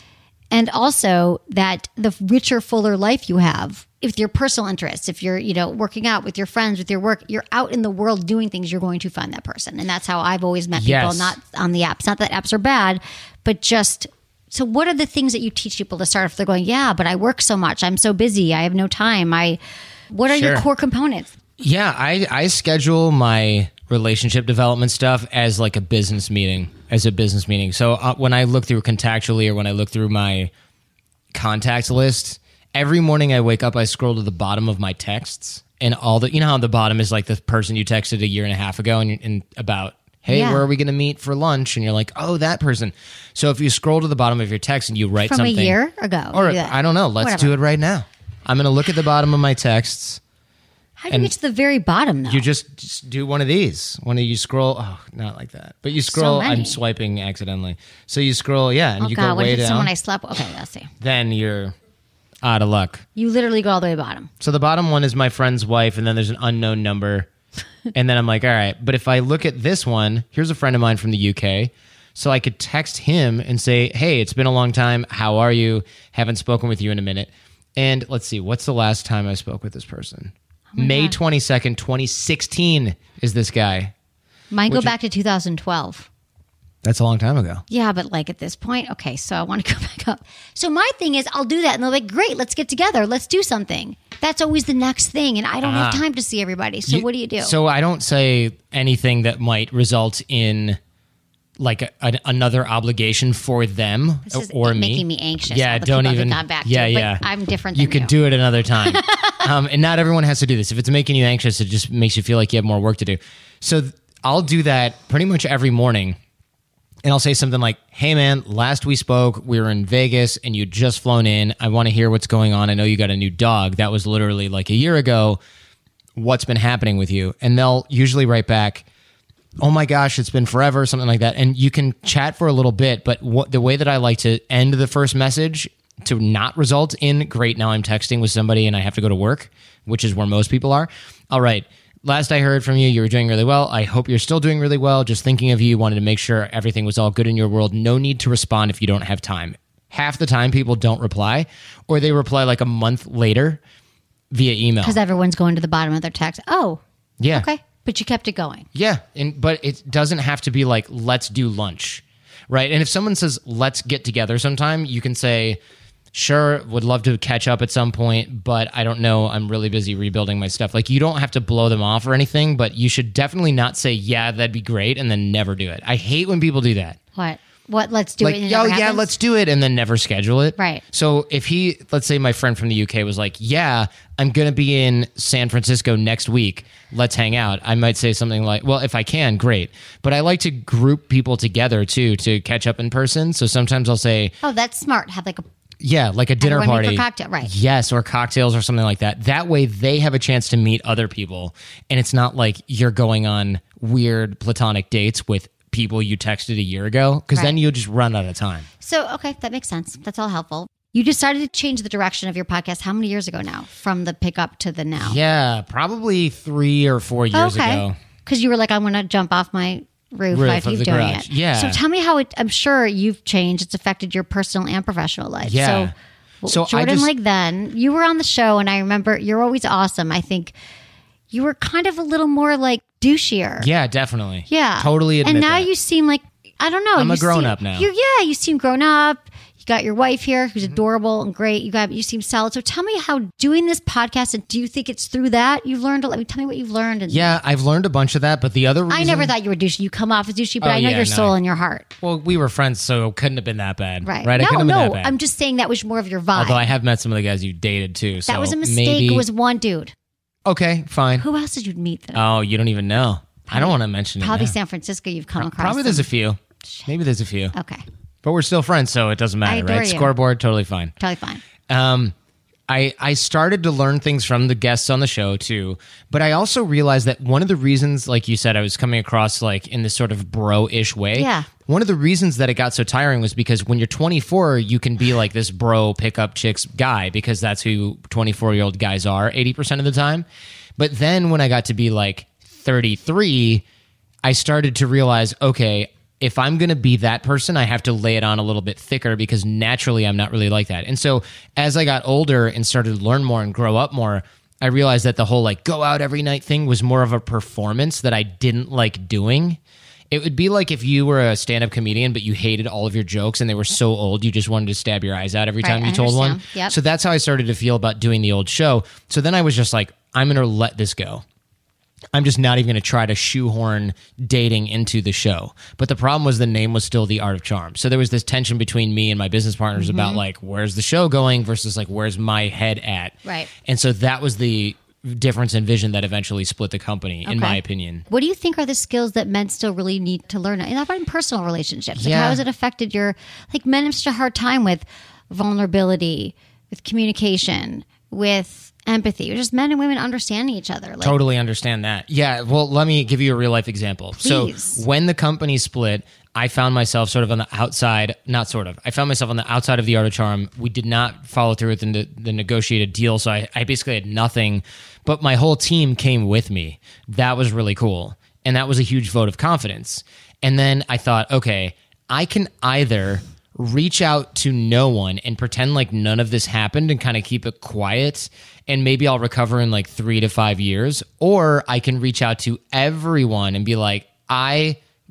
A: And also that the richer, fuller life you have, with your personal interests, if you're, you know, working out with your friends, with your work, you're out in the world doing things, you're going to find that person. And that's how I've always met people,
I: Yes.
A: not on the apps. Not that apps are bad, but just, so what are the things that you teach people to start if they're going, yeah, but I work so much, I'm so busy, I have no time. I, what are your
I: Sure.
A: core components?
I: Yeah, I, I schedule my relationship development stuff as like a business meeting, as a business meeting. So uh, when I look through contractually or when I look through my contacts list, every morning I wake up, I scroll to the bottom of my texts and all the, you know how the bottom is like the person you texted a year and a half ago and, and about, hey,
A: Yeah.
I: where are we going to meet for lunch? And you're like, oh, that person. So if you scroll to the bottom of your text and you write
A: From
I: something.
A: a year ago?
I: Or
A: Yeah.
I: I don't know. Let's
A: Whatever.
I: do it right now. I'm going to look at the bottom of my texts.
A: How do you get to the very bottom though?
I: You just, just do one of these. When you scroll, oh, not like that. But you scroll,
A: many.
I: I'm swiping accidentally. So you scroll, yeah, and
A: oh
I: you
A: God,
I: go
A: what
I: way
A: if it's
I: down.
A: someone I slept with? Okay, let's see.
I: Then you're out of luck.
A: You literally go all the way to the bottom.
I: So the bottom one is my friend's wife, and then there's an unknown number. And then I'm like, all right. But if I look at this one, here's a friend of mine from the U K. So I could text him and say, hey, it's been a long time. How are you? Haven't spoken with you in a minute. And let's see, what's the last time I spoke with this person? May
A: God.
I: twenty-second, twenty sixteen is this guy.
A: Mine go
I: Which is-
A: back to two thousand twelve.
I: That's a long time ago.
A: Yeah, but like at this point, okay, so I want to go back up. So my thing is, I'll do that, and they're like, great, let's get together. Let's do something. That's always the next thing, and I don't
I: Ah.
A: have time to see everybody. So
I: You-
A: what do you do?
I: So I don't say anything that might result in like a, a, another obligation for them
A: This is
I: or me.
A: making me anxious.
I: Yeah,
A: all the
I: don't
A: people I've
I: even.
A: gone back
I: yeah,
A: to, but
I: yeah.
A: I'm different
I: You
A: than
I: could
A: you.
I: do it another time. um, and not everyone has to do this. If it's making you anxious, it just makes you feel like you have more work to do. So th- I'll do that pretty much every morning. And I'll say something like, hey, man, last we spoke, we were in Vegas and you'd just flown in. I want to hear what's going on. I know you got a new dog. That was literally like a year ago. What's been happening with you? And they'll usually write back, oh my gosh, it's been forever, something like that. And you can chat for a little bit. But what, the way that I like to end the first message to not result in, great, now I'm texting with somebody and I have to go to work, which is where most people are. All right. Last I heard from you, you were doing really well. I hope you're still doing really well. Just thinking of you, wanted to make sure everything was all good in your world. No need to respond if you don't have time. Half the time, people don't reply, or they reply like a month later via email.
A: Because everyone's going to the bottom of their text. Oh,
I: Yeah.
A: okay. But you kept it going.
I: Yeah, and but it doesn't have to be like, let's do lunch, right? And if someone says, let's get together sometime, you can say, sure, would love to catch up at some point, but I don't know. I'm really busy rebuilding my stuff. Like, you don't have to blow them off or anything, but you should definitely not say, yeah, that'd be great, and then never do it. I hate when people do that.
A: What? What? Let's do
I: Like,
A: it. and it
I: oh,
A: never
I: yeah,
A: happens?
I: let's do it, and then never schedule it.
A: Right.
I: So if he, let's say my friend from the U K was like, yeah, I'm going to be in San Francisco next week. Let's hang out. I might say something like, well, if I can, great. But I like to group people together, too, to catch up in person. So sometimes I'll say,
A: Oh, that's smart. Have like a
I: yeah, like a dinner
A: Everyone meet
I: party.
A: for cocktail, right.
I: Yes, or cocktails or something like that. That way they have a chance to meet other people. And it's not like you're going on weird platonic dates with people you texted a year ago, because then
A: Right.
I: you'll just run out of time.
A: So, okay, that makes sense. That's all helpful. You decided to change the direction of your podcast how many years ago now? From the pickup to the now?
I: Yeah, probably three or four years ago.
A: Because you were like, I'm going to jump off my roof,
I: Roof
A: I
I: of
A: keep
I: the
A: doing
I: garage.
A: it.
I: Yeah.
A: So tell me how it, I'm sure you've changed. It's affected your personal and professional life.
I: Yeah.
A: So,
I: So I
A: Jordan,
I: just-
A: like then, you were on the show and I remember you're always awesome. I think you were kind of a little more like douchier.
I: Yeah, definitely.
A: Yeah.
I: Totally admit
A: And now
I: that.
A: you seem like, I don't know.
I: I'm
A: you
I: a grown
A: seem-
I: up now.
A: You, yeah, you seem grown up. You got your wife here who's
I: Mm-hmm.
A: adorable and great. You got, you seem solid. So tell me how doing this podcast, and do you think it's through that you've learned? a lot? Tell me what you've learned. And
I: Yeah, I've learned a bunch of that, but the other reason...
A: I never thought you were douchey. You come off as douchey, but
I: Oh,
A: I know
I: yeah,
A: your
I: no.
A: soul and your heart.
I: Well, we were friends, so it couldn't have been that bad.
A: Right.
I: Right? It
A: No,
I: couldn't have been
A: no.
I: that bad.
A: I'm just saying that was more of your vibe.
I: Although I have met some of the guys you dated, too. So
A: that was a mistake.
I: Maybe...
A: It was one dude.
I: Okay, fine.
A: Who else did you meet? That
I: Oh, you don't even know. I don't want to mention
A: probably
I: it now.
A: San Francisco you've come across.
I: Probably there's a
A: them.
I: few. Maybe there's a few.
A: Okay.
I: But we're still friends, so it doesn't matter,
A: adore
I: right?
A: you.
I: Scoreboard, totally fine.
A: Totally fine.
I: Um, I I started to learn things from the guests on the show too, but I also realized that one of the reasons, like you said, I was coming across like in this sort of bro-ish way.
A: Yeah.
I: One of the reasons that it got so tiring was because when you're twenty-four, you can be like this bro pickup chicks guy because that's who twenty-four-year-old guys are eighty percent of the time. But then when I got to be like thirty-three, I started to realize, okay, if I'm going to be that person, I have to lay it on a little bit thicker because naturally I'm not really like that. And so as I got older and started to learn more and grow up more, I realized that the whole like go out every night thing was more of a performance that I didn't like doing. It would be like if you were a stand-up comedian, but you hated all of your jokes and they were so old, you just wanted to stab your eyes out every
A: Right,
I: time you
A: I
I: told one.
A: understand. Yep.
I: So that's how I started to feel about doing the old show. So then I was just like, I'm going to let this go. I'm just not even going to try to shoehorn dating into the show. But the problem was the name was still The Art of Charm. So there was this tension between me and my business partners
A: Mm-hmm.
I: about like, where's the show going versus like, where's my head at?
A: Right.
I: And so that was the difference in vision that eventually split the company, in
A: Okay.
I: my opinion.
A: What do you think are the skills that men still really need to learn? And how about in personal relationships? Like
I: Yeah.
A: how has it affected your, like men have such a hard time with vulnerability, with communication, with empathy, or just men and women understanding each other. Like,
I: Totally understand that. Yeah. Well, let me give you a real life example.
A: Please.
I: So when the company split, I found myself sort of on the outside, not sort of, I found myself on the outside of The Art of Charm. We did not follow through with the, the negotiated deal. So I, I basically had nothing, but my whole team came with me. That was really cool. And that was a huge vote of confidence. And then I thought, okay, I can either reach out to no one and pretend like none of this happened and kind of keep it quiet, and maybe I'll recover in like three to five years, or I can reach out to everyone and be like, I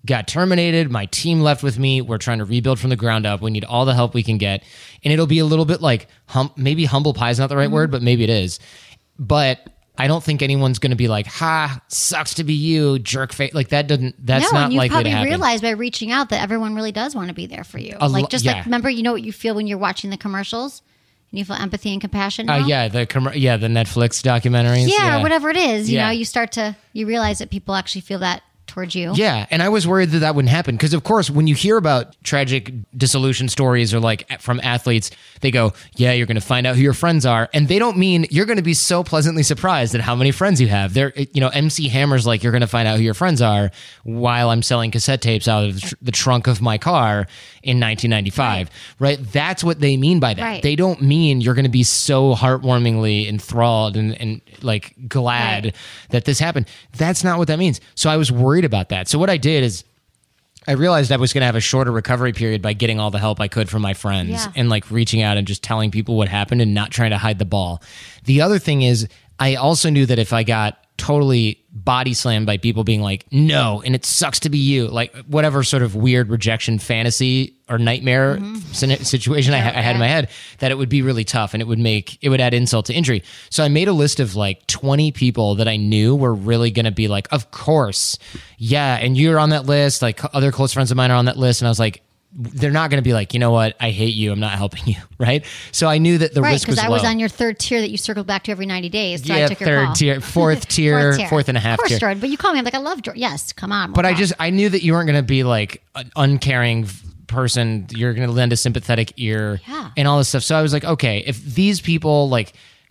I: got terminated. My team left with me. We're trying to rebuild from the ground up. We need all the help we can get. And it'll be a little bit like, hum- maybe humble pie is not the right mm-hmm. word, but maybe it is. But I don't think anyone's going to be like, ha, sucks to be you, jerk face. Like that doesn't, that's
A: no,
I: not
A: and you
I: likely
A: probably
I: to happen.
A: realize by reaching out that everyone really does want to be there for you.
I: A
A: like
I: lo-
A: just
I: yeah.
A: like, remember, you know what you feel when you're watching the commercials? And you feel empathy and compassion
I: Uh,
A: now?
I: yeah, the com- yeah the Netflix documentaries.
A: Yeah,
I: Yeah,
A: or whatever it is. You
I: Yeah.
A: know, you start to, you realize that people actually feel that towards you.
I: Yeah, and I was worried that that wouldn't happen because, of course, when you hear about tragic dissolution stories or like from athletes, they go, yeah, you're going to find out who your friends are. And they don't mean you're going to be so pleasantly surprised at how many friends you have. They're, you know, M C Hammer's like, you're going to find out who your friends are while I'm selling cassette tapes out of the, tr- the trunk of my car in nineteen ninety-five, right? right? That's what they mean by that.
A: Right.
I: They don't mean you're going to be so heartwarmingly enthralled and, and like glad
A: Right.
I: that this happened. That's not what that means. So I was worried about that. So what I did is I realized I was going to have a shorter recovery period by getting all the help I could from my friends
A: Yeah.
I: and like reaching out and just telling people what happened and not trying to hide the ball. The other thing is I also knew that if I got totally body slammed by people being like, no, and it sucks to be you, like whatever sort of weird rejection fantasy or nightmare mm-hmm. situation I, ha- I had in my head, that it would be really tough and it would make, it would add insult to injury. So I made a list of like twenty people that I knew were really going to be like, of course. Yeah. And you're on that list. Like other close friends of mine are on that list. And I was like, they're not going to be like, you know what? I hate you. I'm not helping you. Right. So I knew that the
A: right,
I: risk was
A: because I
I: low.
A: was on your third tier that you circled back to every ninety days. So
I: yeah,
A: I took your
I: third
A: call.
I: tier, fourth tier,
A: fourth tier,
I: fourth and a half
A: Of course,
I: tier.
A: Jordan, but you call me. I'm like, I love Jordan. Yes, come on.
I: But
A: we'll
I: I
A: talk.
I: just, I knew that you weren't going to be like an uncaring person. You're going to lend a sympathetic ear
A: Yeah.
I: and all this stuff. So I was like, okay, if these people like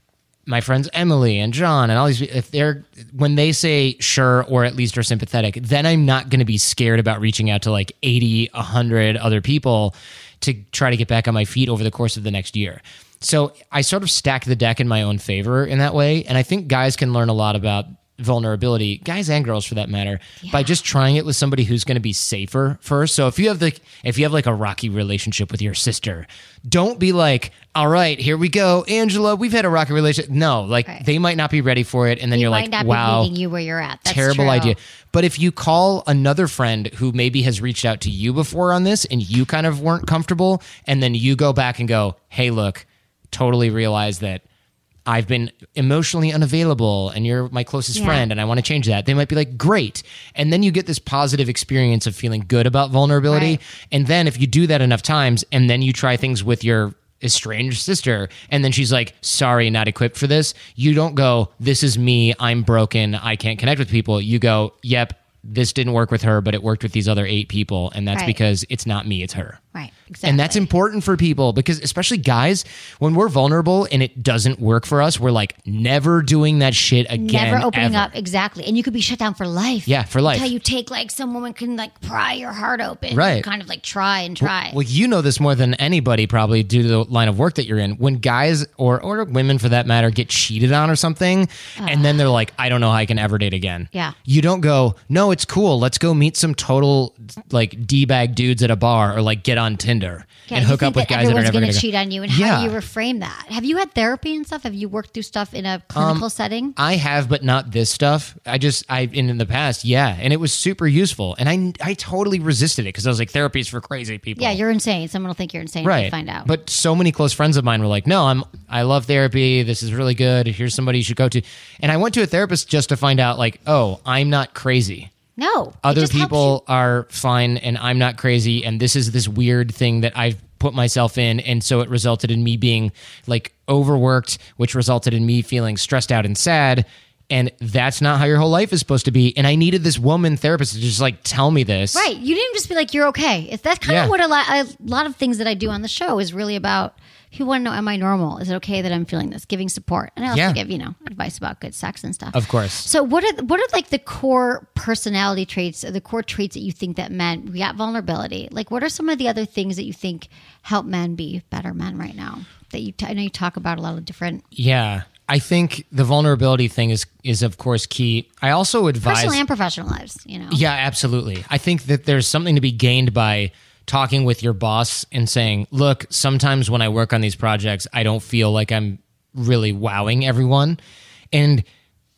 I: my friends Emily and John and all these, if they're, when they say sure or at least are sympathetic, then I'm not going to be scared about reaching out to like eighty, one hundred other people to try to get back on my feet over the course of the next year. So I sort of stacked the deck in my own favor in that way. And I think guys can learn a lot about vulnerability, guys and girls for that matter, yeah. by just trying it with somebody who's going to be safer first. So if you have the, if you have like a rocky relationship with your sister, don't be like, all right, here we go, Angela, we've had a rocky relationship. No, like
A: right.
I: they might not be ready for it. And then
A: they
I: you're
A: might
I: like,
A: not
I: wow,
A: be meeting you where you're at. That's
I: terrible
A: true.
I: idea. But if you call another friend who maybe has reached out to you before on this and you kind of weren't comfortable, and then you go back and go, hey, look, totally realize that I've been emotionally unavailable and you're my closest
A: Yeah.
I: friend and I want to change that. They might be like, great. And then you get this positive experience of feeling good about vulnerability.
A: Right.
I: And then if you do that enough times and then you try things with your estranged sister and then she's like, sorry, not equipped for this. You don't go, this is me. I'm broken. I can't connect with people. You go, yep, this didn't work with her, but it worked with these other eight people. And that's
A: Right.
I: because it's not me, it's her.
A: Right. Exactly.
I: And that's important for people because especially guys, when we're vulnerable and it doesn't work for us, we're like never doing that shit again.
A: Never opening
I: ever.
A: up. Exactly. And you could be shut down for life.
I: Yeah, for life.
A: Until you take like some woman can like pry your heart open.
I: Right.
A: You kind of like try and try.
I: Well, you know this more than anybody probably due to the line of work that you're in. When guys or, or women for that matter get cheated on or something, uh, and then they're like, I don't know how I can ever date again.
A: Yeah.
I: You don't go, no, it's cool. Let's go meet some total like D-bag dudes at a bar or like get on Tinder
A: Yeah,
I: and
A: you
I: hook
A: think
I: up with
A: that
I: guys that are
A: everyone's
I: never
A: going
I: going
A: to
I: to
A: cheat on you, and
I: Yeah.
A: how do you reframe that? Have you had therapy and stuff? Have you worked through stuff in a clinical setting?
I: I have, but not this stuff. I just, I in, in the past, yeah, and it was super useful, and I, I totally resisted it because I was like, therapy is for crazy people.
A: Yeah, you're insane. Someone will think you're insane
I: right.
A: when they find out.
I: But so many close friends of mine were like, no, I'm, I love therapy. This is really good. Here's somebody you should go to. And I went to a therapist just to find out, like, oh, I'm not crazy.
A: no, it
I: Other
A: just helps
I: people are fine, and I'm not crazy. And this is this weird thing that I've put myself in, and so it resulted in me being like overworked, which resulted in me feeling stressed out and sad. And that's not how your whole life is supposed to be. And I needed this woman therapist to just like tell me this.
A: Right. You didn't just be like, you're okay. It's, that's kind
I: Yeah.
A: of what a lot, a lot of things that I do on the show is really about. People want to know, am I normal? Is it okay that I'm feeling this? Giving support. And I also
I: Yeah.
A: give, you know, advice about good sex and stuff.
I: Of course.
A: So what are, what are like the core personality traits or the core traits that you think that men, we got vulnerability. Like what are some of the other things that you think help men be better men right now? That you, t- I know you talk about a lot of different.
I: Yeah. I think the vulnerability thing is is of course key. I also advise
A: Personal and professional lives, you know.
I: Yeah, absolutely. I think that there's something to be gained by talking with your boss and saying, look, sometimes when I work on these projects, I don't feel like I'm really wowing everyone. And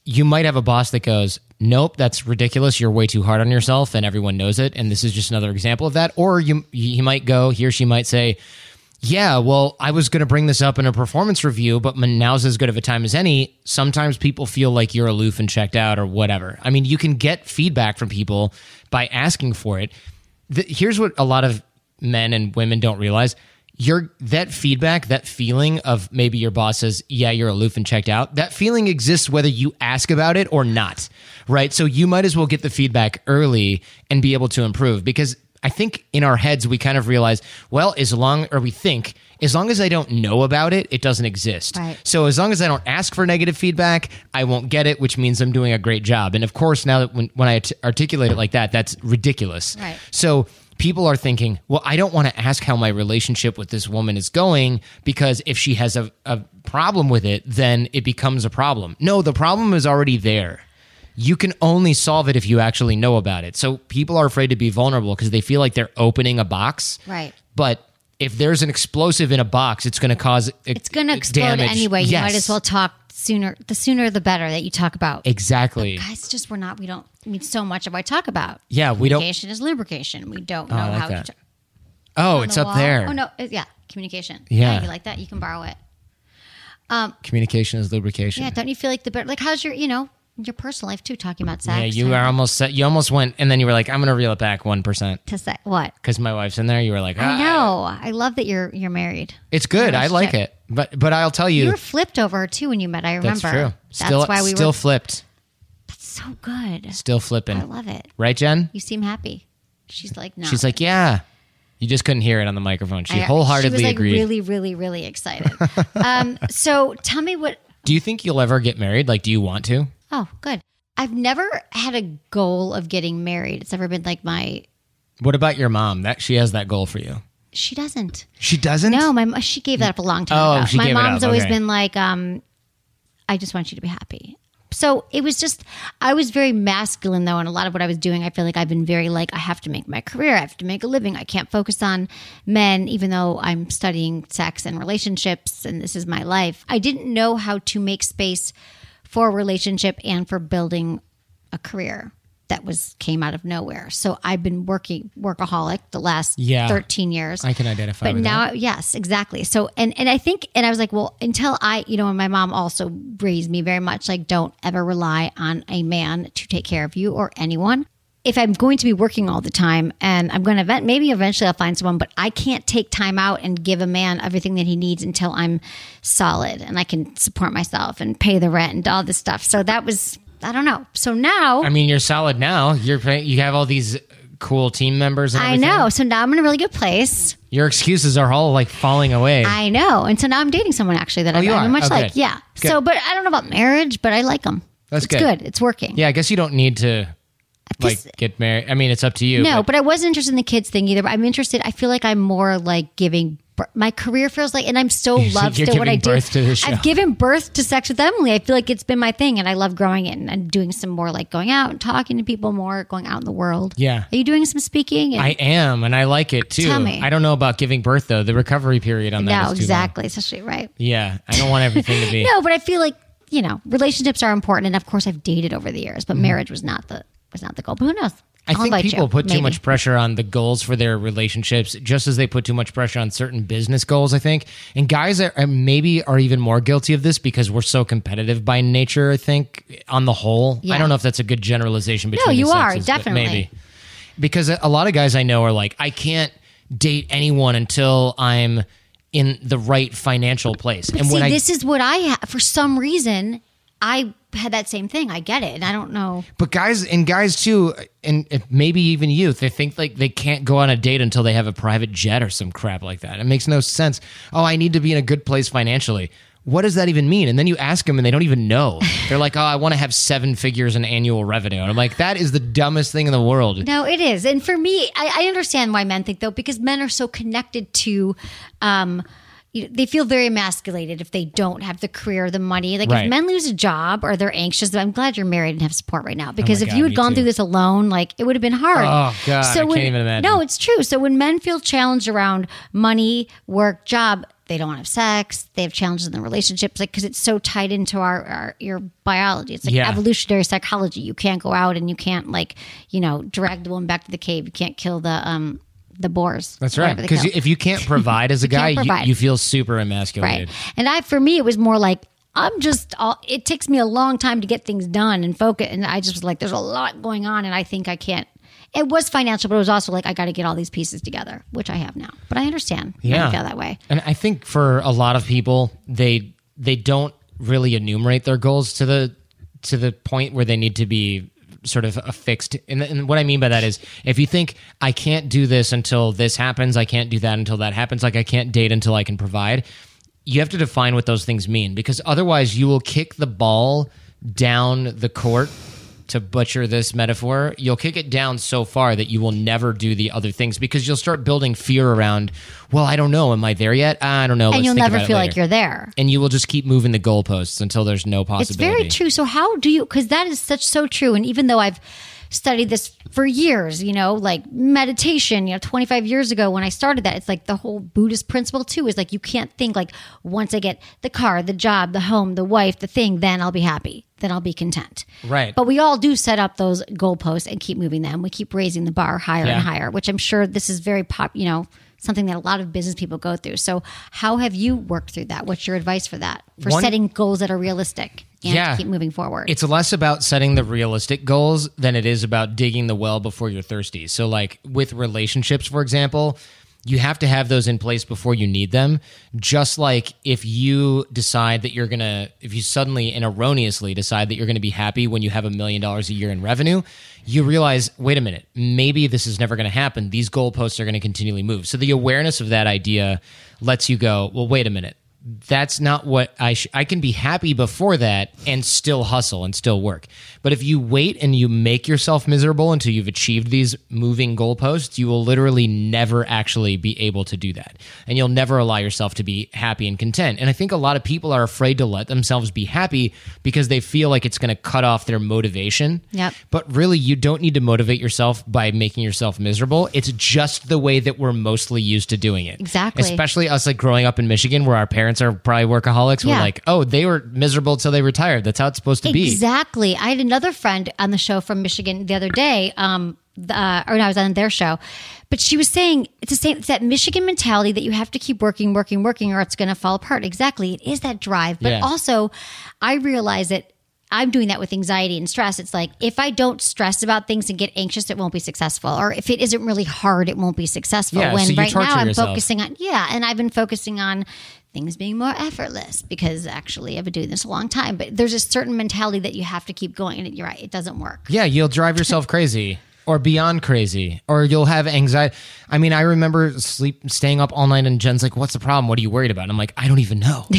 I: you might have a boss that goes, nope, that's ridiculous. You're way too hard on yourself and everyone knows it. And this is just another example of that. Or you, he might go, he or she might say, yeah, well, I was going to bring this up in a performance review, but now's as good of a time as any. Sometimes people feel like you're aloof and checked out or whatever. I mean, you can get feedback from people by asking for it. The, here's what a lot of men and women don't realize. Your that feedback, that feeling of maybe your boss says, yeah, you're aloof and checked out, that feeling exists whether you ask about it or not, right? So you might as well get the feedback early and be able to improve, because I think in our heads we kind of realize, well, as long, or we think, as long as I don't know about it, it doesn't exist.
A: Right.
I: So as long as I don't ask for negative feedback, I won't get it, which means I'm doing a great job. And of course, now that when, when I t- articulate it like that, that's ridiculous.
A: Right.
I: So people are thinking, well, I don't want to ask how my relationship with this woman is going, because if she has a, a problem with it, then it becomes a problem. No, the problem is already there. You can only solve it if you actually know about it. So people are afraid to be vulnerable because they feel like they're opening a box.
A: Right.
I: But if there's an explosive in a box, it's going to cause
A: It's going to explode
I: damage.
A: anyway. You
I: Yes.
A: might as well talk sooner. The sooner the better that you talk about.
I: Exactly.
A: Guys, just we're not, we don't need so much of what I talk about.
I: Yeah, we don't-
A: Communication is lubrication. We don't know
I: I like
A: how
I: that.
A: to.
I: Oh,
A: on
I: it's
A: the
I: up
A: wall.
I: there.
A: Oh, no. it- Yeah. Communication.
I: Yeah.
A: You like that? You can borrow it.
I: Communication is lubrication.
A: Yeah. Don't you feel like the better? Like, how's your, you know, your personal life too, talking about sex?
I: Yeah, you
A: and-
I: are almost set. You almost went, and then you were like, "I'm going to reel it back one percent."
A: To say what?
I: Because my wife's in there. You were like, ah.
A: I know. I love that you're you're married.
I: It's good. I like
A: relationship.
I: it, but but I'll tell you,
A: You were flipped over her too when you met. I remember.
I: that's true. Still,
A: That's why we
I: still
A: were
I: flipped.
A: so good.
I: Still flipping.
A: I love it.
I: Right, Jen?
A: You seem happy. She's like, no.
I: She's like, yeah. You just couldn't hear it on the microphone. She
A: I-
I: wholeheartedly
A: she was like
I: agreed.
A: really, really, really excited. um, so tell me what.
I: Do you think you'll ever get married? Like, do you want to?
A: Oh, good. I've never had a goal of getting married. It's never been like my.
I: What about your mom? That she has that goal for you.
A: She doesn't.
I: She doesn't?
A: No, my mo- she gave that up a long time
I: Oh,
A: ago.
I: she
A: my
I: gave it
A: mom's
I: up,
A: always
I: okay.
A: been like, um, I just want you to be happy. So it was just, I was very masculine though, and a lot of what I was doing, I feel like I've been very like, I have to make my career, I have to make a living. I can't focus on men, even though I'm studying sex and relationships, and this is my life. I didn't know how to make space for a relationship and for building a career that was came out of nowhere. So I've been working workaholic the last
I: Yeah.
A: thirteen years.
I: I can identify
A: But
I: with
A: now,
I: that.
A: yes, exactly. So, and, and I think, and I was like, well, until I, you know, and my mom also raised me very much like, don't ever rely on a man to take care of you or anyone. If I'm going to be working all the time and I'm going to event, maybe eventually I'll find someone, but I can't take time out and give a man everything that he needs until I'm solid and I can support myself and pay the rent and all this stuff. So that was, I don't know. So now
I: I mean, you're solid now. You're pay- you have all these cool team members and
A: I
I: everything.
A: know. So now I'm in a really good place.
I: Your excuses are all like falling away.
A: I know. And so now I'm dating someone actually that
I: Oh,
A: I
I: you
A: very
I: are?
A: much
I: Oh,
A: like.
I: good.
A: Yeah.
I: Good.
A: So, but I don't know about marriage, but I like them.
I: That's
A: it's
I: good.
A: good. It's working.
I: Yeah, I guess you don't need to like
A: This-
I: get married. I mean, it's up to you.
A: No, but I wasn't interested in the kids thing either. But I'm interested. I feel like I'm more like giving. bir- My career feels like, and I'm so
I: You're
A: love still what
I: giving
A: I do.
I: birth to the show.
A: I've given birth to Sex with Emily. I feel like it's been my thing, and I love growing it and, and doing some more like going out and talking to people more, going out in the world.
I: Yeah.
A: Are you doing some speaking? And,
I: I am, and I like it too.
A: Tell me.
I: I don't know about giving birth though. The recovery period on that
A: no,
I: is too long.
A: exactly. Especially right.
I: Yeah, I don't want everything to be.
A: No, but I feel like, you know, relationships are important, and of course I've dated over the years, but marriage was not the was not the goal. But who knows?
I: Mm-hmm. I
A: I'll
I: think
A: invite
I: people
A: you,
I: put too
A: maybe.
I: much pressure on the goals for their relationships, just as they put too much pressure on certain business goals. I think, and guys are, are maybe are even more guilty of this because we're so competitive by nature. I think on the whole,
A: Yeah.
I: I don't know if that's a good generalization between the
A: you are,
I: sexes, but
A: definitely.
I: maybe because a a lot of guys I know are like, I can't date anyone until I'm in the right financial place.
A: But
I: and
A: see,
I: when I
A: this is what I ha- for some reason I had that same thing. I get it, and I don't know.
I: But guys and guys too, and and maybe even youth, they think like they can't go on a date until they have a private jet or some crap like that. It makes no sense. Oh, I need to be in a good place financially. What does that even mean? And then you ask them and they don't even know. They're like, oh, I want to have seven figures in annual revenue. And I'm like, that is the dumbest thing in the world.
A: No, it is, and for me, I, I understand why men think though, because men are so connected to, um, you, they feel very emasculated if they don't have the career, the money. Like
I: Right.
A: if men lose a job or they're anxious, I'm glad you're married and have support right now. Because
I: Oh my
A: if
I: God,
A: you had
I: me
A: gone
I: too.
A: through this alone, like it would have been hard.
I: Oh, God, I can't
A: when,
I: even imagine.
A: No, it's true. So when men feel challenged around money, work, job, they don't want to have sex. They have challenges in their relationships, like because it's so tied into our, our your biology. It's like
I: Yeah.
A: evolutionary psychology. You can't go out and you can't like you know drag the woman back to the cave. You can't kill the um the boars.
I: That's right.
A: whatever they
I: Because
A: kill.
I: if you can't provide as a guy,
A: can't
I: you,
A: provide.
I: you feel super emasculated.
A: Right. And I, for me, it was more like, I'm just, all, it takes me a long time to get things done and focus. And I just was like, there's a lot going on and I think I can't. It was financial, but it was also like, I got to get all these pieces together, which I have now. But I understand.
I: Yeah.
A: I feel that way.
I: And I think for a lot of people, they they don't really enumerate their goals to the to the point where they need to be sort of affixed. And, and what I mean by that is, if you think I can't do this until this happens, I can't do that until that happens, like I can't date until I can provide, you have to define what those things mean, because otherwise you will kick the ball down the court. To butcher this metaphor, you'll kick it down so far that you will never do the other things, because you'll start building fear around, well, I don't know, am I there yet? I don't know.
A: And
I: Let's
A: you'll
I: think
A: never
I: about it
A: feel
I: later.
A: like you're there.
I: And you will just keep moving the goalposts until there's no possibility.
A: It's very true. So how do you, because that is such so true. And even though I've studied this for years, you know, like meditation, you know, twenty-five years ago when I started that, it's like the whole Buddhist principle too, is like, you can't think like once I get the car, the job, the home, the wife, the thing, then I'll be happy. Then I'll be content.
I: Right.
A: But we all do set up those goalposts and keep moving them. We keep raising the bar higher
I: Yeah.
A: and higher, which I'm sure this is very pop, you know, something that a lot of business people go through. So how have you worked through that? What's your advice for that? For
I: One-
A: setting goals that are realistic and
I: Yeah.
A: to keep moving forward.
I: It's less about setting the realistic goals than it is about digging the well before you're thirsty. So, like with relationships, for example, you have to have those in place before you need them. Just like if you decide that you're going to, if you suddenly and erroneously decide that you're going to be happy when you have a million dollars a year in revenue, you realize, wait a minute, maybe this is never going to happen. These goalposts are going to continually move. So the awareness of that idea lets you go, well, wait a minute. That's not what I sh- I can be happy before that and still hustle and still work. But if you wait and you make yourself miserable until you've achieved these moving goalposts, you will literally never actually be able to do that. And you'll never allow yourself to be happy and content. And I think a lot of people are afraid to let themselves be happy because they feel like it's going to cut off their motivation.
A: Yep.
I: But really, you don't need to motivate yourself by making yourself miserable. It's just the way that we're mostly used to doing it.
A: Exactly.
I: Especially us, like growing up in Michigan, where our parents are probably workaholics. We're
A: Yeah.
I: like, oh, they were miserable until they retired. That's how it's supposed to be.
A: Exactly. I had another friend on the show from Michigan the other day, um, uh, or no, I was on their show, but she was saying it's the same. It's that Michigan mentality that you have to keep working, working, working, or it's going to fall apart. Exactly. It is that drive, but
I: Yeah.
A: also I realize that I'm doing that with anxiety and stress. It's like, if I don't stress about things and get anxious, it won't be successful. Or if it isn't really hard, it won't be successful.
I: Yeah,
A: when
I: so you
A: right
I: torture
A: now I'm
I: yourself.
A: focusing on, yeah. And I've been focusing on things being more effortless because actually I've been doing this a long time, but there's a certain mentality that you have to keep going. And you're right. It doesn't work.
I: Yeah, you'll drive yourself crazy or beyond crazy, or you'll have anxiety. I mean, I remember sleep, staying up all night, and Jen's like, what's the problem? What are you worried about? And I'm like, I don't even know.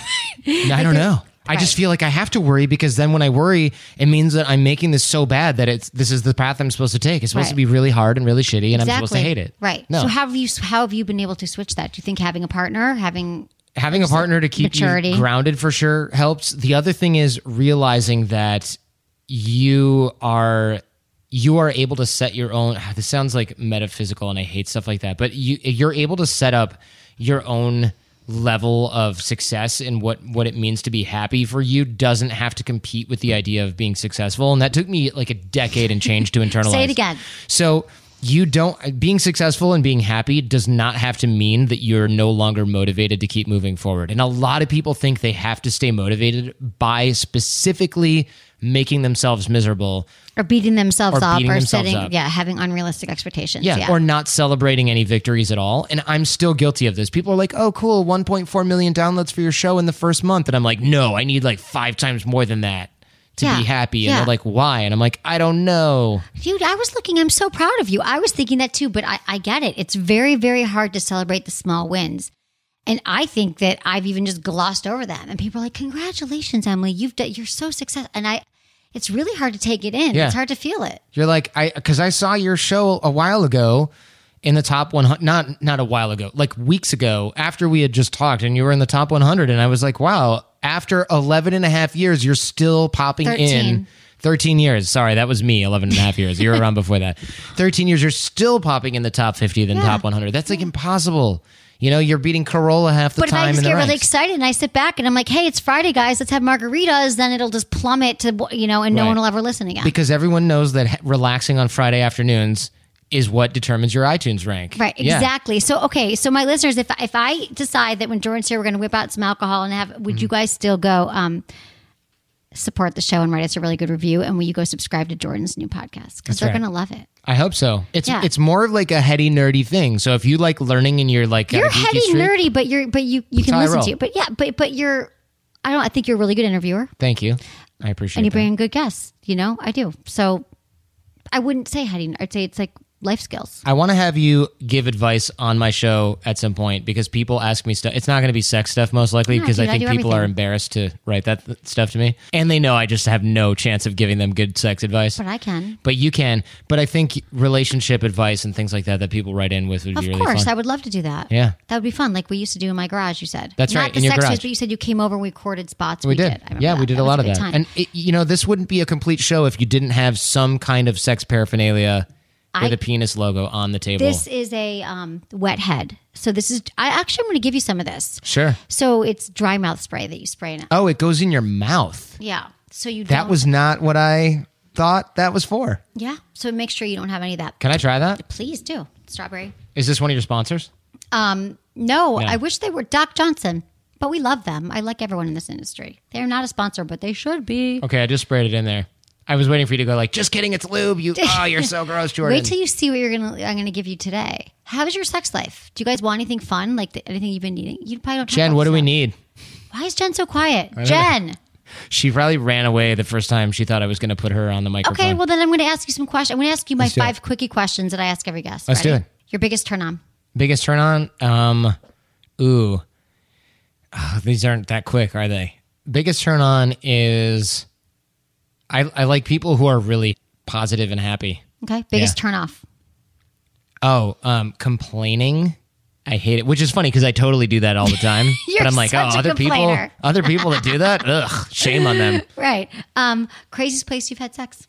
I: I don't know. I just
A: Right.
I: feel like I have to worry, because then when I worry, it means that I'm making this so bad that it's this is the path I'm supposed to take. It's supposed
A: Right.
I: to be really hard and really shitty, and I'm supposed to hate it.
A: Right.
I: No.
A: So how have you how have you been able to switch that? Do you think having a partner, having
I: Having a partner to keep
A: maturity.
I: you grounded for sure helps. The other thing is realizing that you are you are able to set your own. This sounds like metaphysical, and I hate stuff like that. But you you're able to set up your own level of success, and what what it means to be happy for you doesn't have to compete with the idea of being successful. And that took me like a decade and change to internalize.
A: Say it again.
I: So you don't being successful and being happy does not have to mean that you're no longer motivated to keep moving forward. And a lot of people think they have to stay motivated by specifically making themselves miserable.
A: or beating themselves
I: Or
A: up
I: beating
A: or
I: themselves
A: setting
I: up.
A: yeah, having unrealistic expectations.
I: Yeah,
A: Yeah.
I: or not celebrating any victories at all. And I'm still guilty of this. People are like, oh, cool, one point four million downloads for your show in the first month. And I'm like, no, I need like five times more than that to
A: Yeah,
I: be happy. And
A: yeah.
I: they're like, why? And I'm like, I don't know.
A: Dude, I was looking, I'm so proud of you. I was thinking that too, but I, I get it. It's very, very hard to celebrate the small wins. And I think that I've even just glossed over them. And people are like, congratulations, Emily. You've done, you're so successful. And I, it's really hard to take it in.
I: Yeah.
A: It's hard to feel it.
I: You're like, I because I saw your show a while ago, in the top one hundred, not not a while ago, like weeks ago, after we had just talked, and you were in the top one hundred, and I was like, wow, after eleven and a half years, you're still popping
A: thirteen.
I: in. thirteen years. Sorry, that was me, eleven and a half years. You were around before that. thirteen years, you're still popping in the top fifty, then
A: Yeah.
I: top one hundred. That's like impossible. You know, you're beating Corolla half the
A: But if I
I: time
A: just
I: in the
A: get really
I: ranks.
A: excited and I sit back and I'm like, hey, it's Friday, guys, let's have margaritas, then it'll just plummet to, you know, and no
I: Right.
A: one will ever listen again.
I: Because everyone knows that ha- relaxing on Friday afternoons is what determines your iTunes rank.
A: Right,
I: Yeah.
A: exactly. So, okay, so my listeners, if if I decide that when Jordan's here, we're going to whip out some alcohol and have, would
I: Mm-hmm.
A: you guys still go um, support the show and write us a really good review? And will you go subscribe to Jordan's new podcast? Because
I: That's
A: they're
I: right.
A: going to love it.
I: I hope so. It's
A: Yeah.
I: it's more of like a heady nerdy thing. So if you like learning and you're like got
A: You're
I: a geeky
A: heady
I: streak-
A: nerdy, but you're but you you can
I: how I
A: listen
I: roll.
A: to it. But yeah, but but you're I don't I think you're a really good interviewer
I: Thank you. I appreciate
A: and you
I: that.
A: bring in good guests. You know, I do. So I wouldn't say heady. I'd say it's like life skills.
I: I want to have you give advice on my show at some point because people ask me stuff. It's not going to be sex stuff most likely
A: No,
I: because
A: dude,
I: I
A: I
I: think
A: do
I: people are
A: everything.
I: embarrassed to write that th- stuff to me. And they know I just have no chance of giving them good sex advice.
A: But I can.
I: But you can. But I think relationship advice and things like that that people write in with would
A: Of
I: be really
A: course,
I: fun.
A: I would love to do that.
I: Yeah.
A: That would be fun, like we used to do in my garage. You said
I: That's
A: Not
I: right,
A: the
I: in your
A: sex
I: garage.
A: toys, but you said you came over and we recorded spots.
I: We, did.
A: I remember
I: Yeah,
A: that.
I: we did
A: That
I: a
A: was
I: lot of
A: good
I: that.
A: time.
I: And, it, you know, this wouldn't be a complete show if you didn't have some kind of sex paraphernalia with
A: I-
I: a penis logo on the table.
A: This is a um, wet head. So this is. I actually I'm going to give you some of this.
I: Sure.
A: So it's dry mouth spray that you spray in it.
I: Oh, it goes in your mouth.
A: Yeah. So you
I: That
A: don't-
I: was not what I thought that was for.
A: yeah. So make sure you don't have any of that.
I: Can I try that?
A: Please do strawberry.
I: Is this one of your sponsors?
A: Um, no,
I: Yeah.
A: I wish they were Doc Johnson, but we love them. I like everyone in this industry. They're not a sponsor, but they should be.
I: Okay, I just sprayed it in there. I was waiting for you to go like, just kidding, it's lube. You, oh, you're so gross, Jordan.
A: Wait till you see what you're gonna. I'm gonna give you today. How's your sex life? Do you guys want anything fun? Like the, anything you've been eating? You probably don't. talk
I: Jen,
A: about
I: what do we
A: stuff.
I: need?
A: Why is Jen so quiet?
I: don't
A: Jen.
I: She probably ran away the first time she thought I was going to put her on the microphone.
A: Okay, well then I'm going to ask you some questions. I'm going to ask you my
I: Let's do
A: five
I: it.
A: quickie questions that I ask every guest.
I: Let's do
A: Ready?
I: it.
A: Your biggest turn on.
I: Biggest turn on? Um, ooh. Oh, these aren't that quick, are they? Biggest turn on is I, I like people who are really positive and happy.
A: Okay. Biggest
I: Yeah.
A: turn off.
I: Oh, um, complaining. I hate it, which is funny because I totally do that all the time.
A: You're
I: but I'm like,
A: such
I: oh,
A: a
I: other people,
A: complainer.
I: other people that do that, ugh, shame on them.
A: Right. Um, craziest place you've had sex.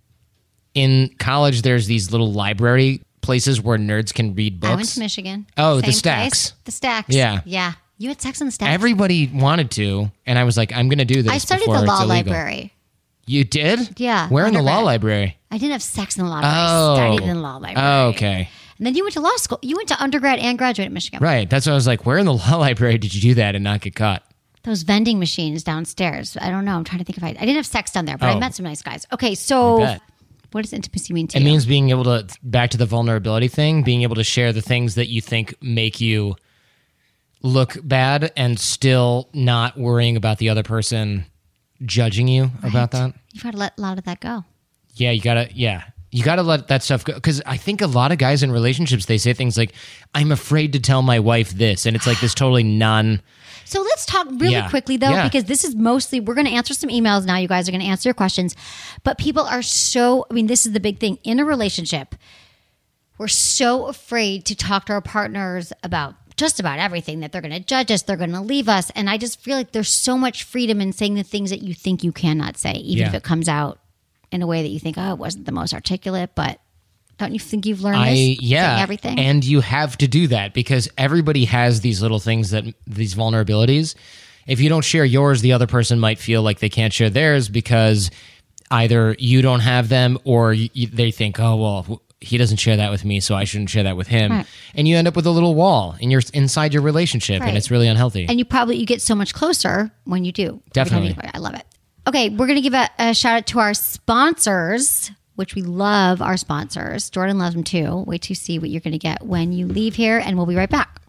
I: In college, there's these little library places where nerds can read books.
A: I went to Michigan.
I: Oh, the
A: Same
I: Stacks.
A: place. The Stacks.
I: Yeah.
A: Yeah. You had sex in the Stacks.
I: Everybody wanted to, and I was like, I'm going to do this.
A: I studied
I: before
A: the law
I: it's illegal.
A: library.
I: You did?
A: Yeah,
I: Where in the law
A: undergrad.
I: library?
A: I didn't have sex in the law library.
I: Oh.
A: I studied in the law library.
I: Oh, okay.
A: And then you went to law school. You went to undergrad and graduate at Michigan.
I: Right. That's why I was like, where in the law library did you do that and not get caught?
A: Those vending machines downstairs. I don't know. I'm trying to think if I. I didn't have sex down there, but I
I: Oh.
A: met some nice guys. Okay, so
I: I bet.
A: what does intimacy mean to
I: It
A: you?
I: means being able to, back to the vulnerability thing, being able to share the things that you think make you look bad and still not worrying about the other person judging you about that.
A: You've got to let a lot of that go.
I: Yeah, you gotta, yeah. You gotta let that stuff go. Because I think a lot of guys in relationships, they say things like, I'm afraid to tell my wife this. And it's like this totally non.
A: So let's talk really
I: Yeah.
A: quickly though,
I: Yeah.
A: because this is mostly, we're going to answer some emails now. You guys are going to answer your questions. But people are so, I mean, this is the big thing in a relationship. We're so afraid to talk to our partners about just about everything, that they're going to judge us, they're going to leave us. And I just feel like there's so much freedom in saying the things that you think you cannot say, even
I: Yeah.
A: if it comes out in a way that you think, oh, it wasn't the most articulate, but don't you think you've learned
I: I
A: this?
I: yeah,
A: Saying everything.
I: and you have to do that because everybody has these little things that these vulnerabilities. If you don't share yours, the other person might feel like they can't share theirs because either you don't have them or you, you, they think, oh well, he doesn't share that with me, so I shouldn't share that with him,
A: Right.
I: and you end up with a little wall in your inside your relationship,
A: Right.
I: and it's really unhealthy.
A: And you probably you get so much closer when you do.
I: Definitely.
A: I love it. Okay, we're going to give a, a shout out to our sponsors, which we love our sponsors. Jordan loves them too. Wait to see what you're going to get when you leave here, and we'll be right back.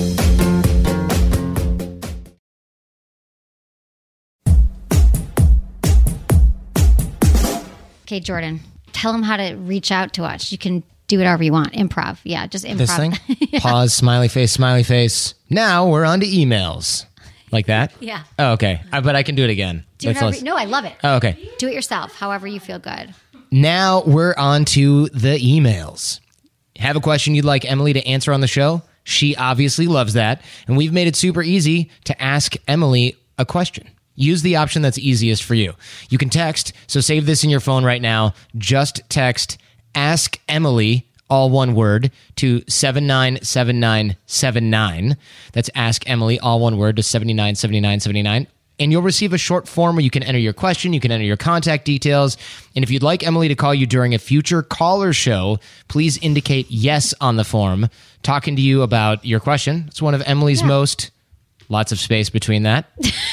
A: Okay, Jordan, tell them how to reach out to us. You can do whatever you want. Improv. Yeah, just improv.
I: This thing, pause, smiley face, smiley face. Now we're on to emails, like that.
A: Yeah.
I: Oh, okay, I, but I can do it again.
A: Do it
I: That's
A: however,
I: less-
A: no, I love it.
I: Oh, okay.
A: Do it yourself, however you feel good.
I: Now we're on to the emails. Have a question you'd like Emily to answer on the show? She obviously loves that. And we've made it super easy to ask Emily a question. Use the option that's easiest for you. You can text, so save this in your phone right now. Just text Ask Emily, all one word, to seven nine seven nine seven nine. That's Ask Emily, all one word, to seven nine seven nine seven nine. And you'll receive a short form where you can enter your question, you can enter your contact details. And if you'd like Emily to call you during a future caller show, please indicate yes on the form, talking to you about your question. It's one of Emily's yeah. most, lots of space between that.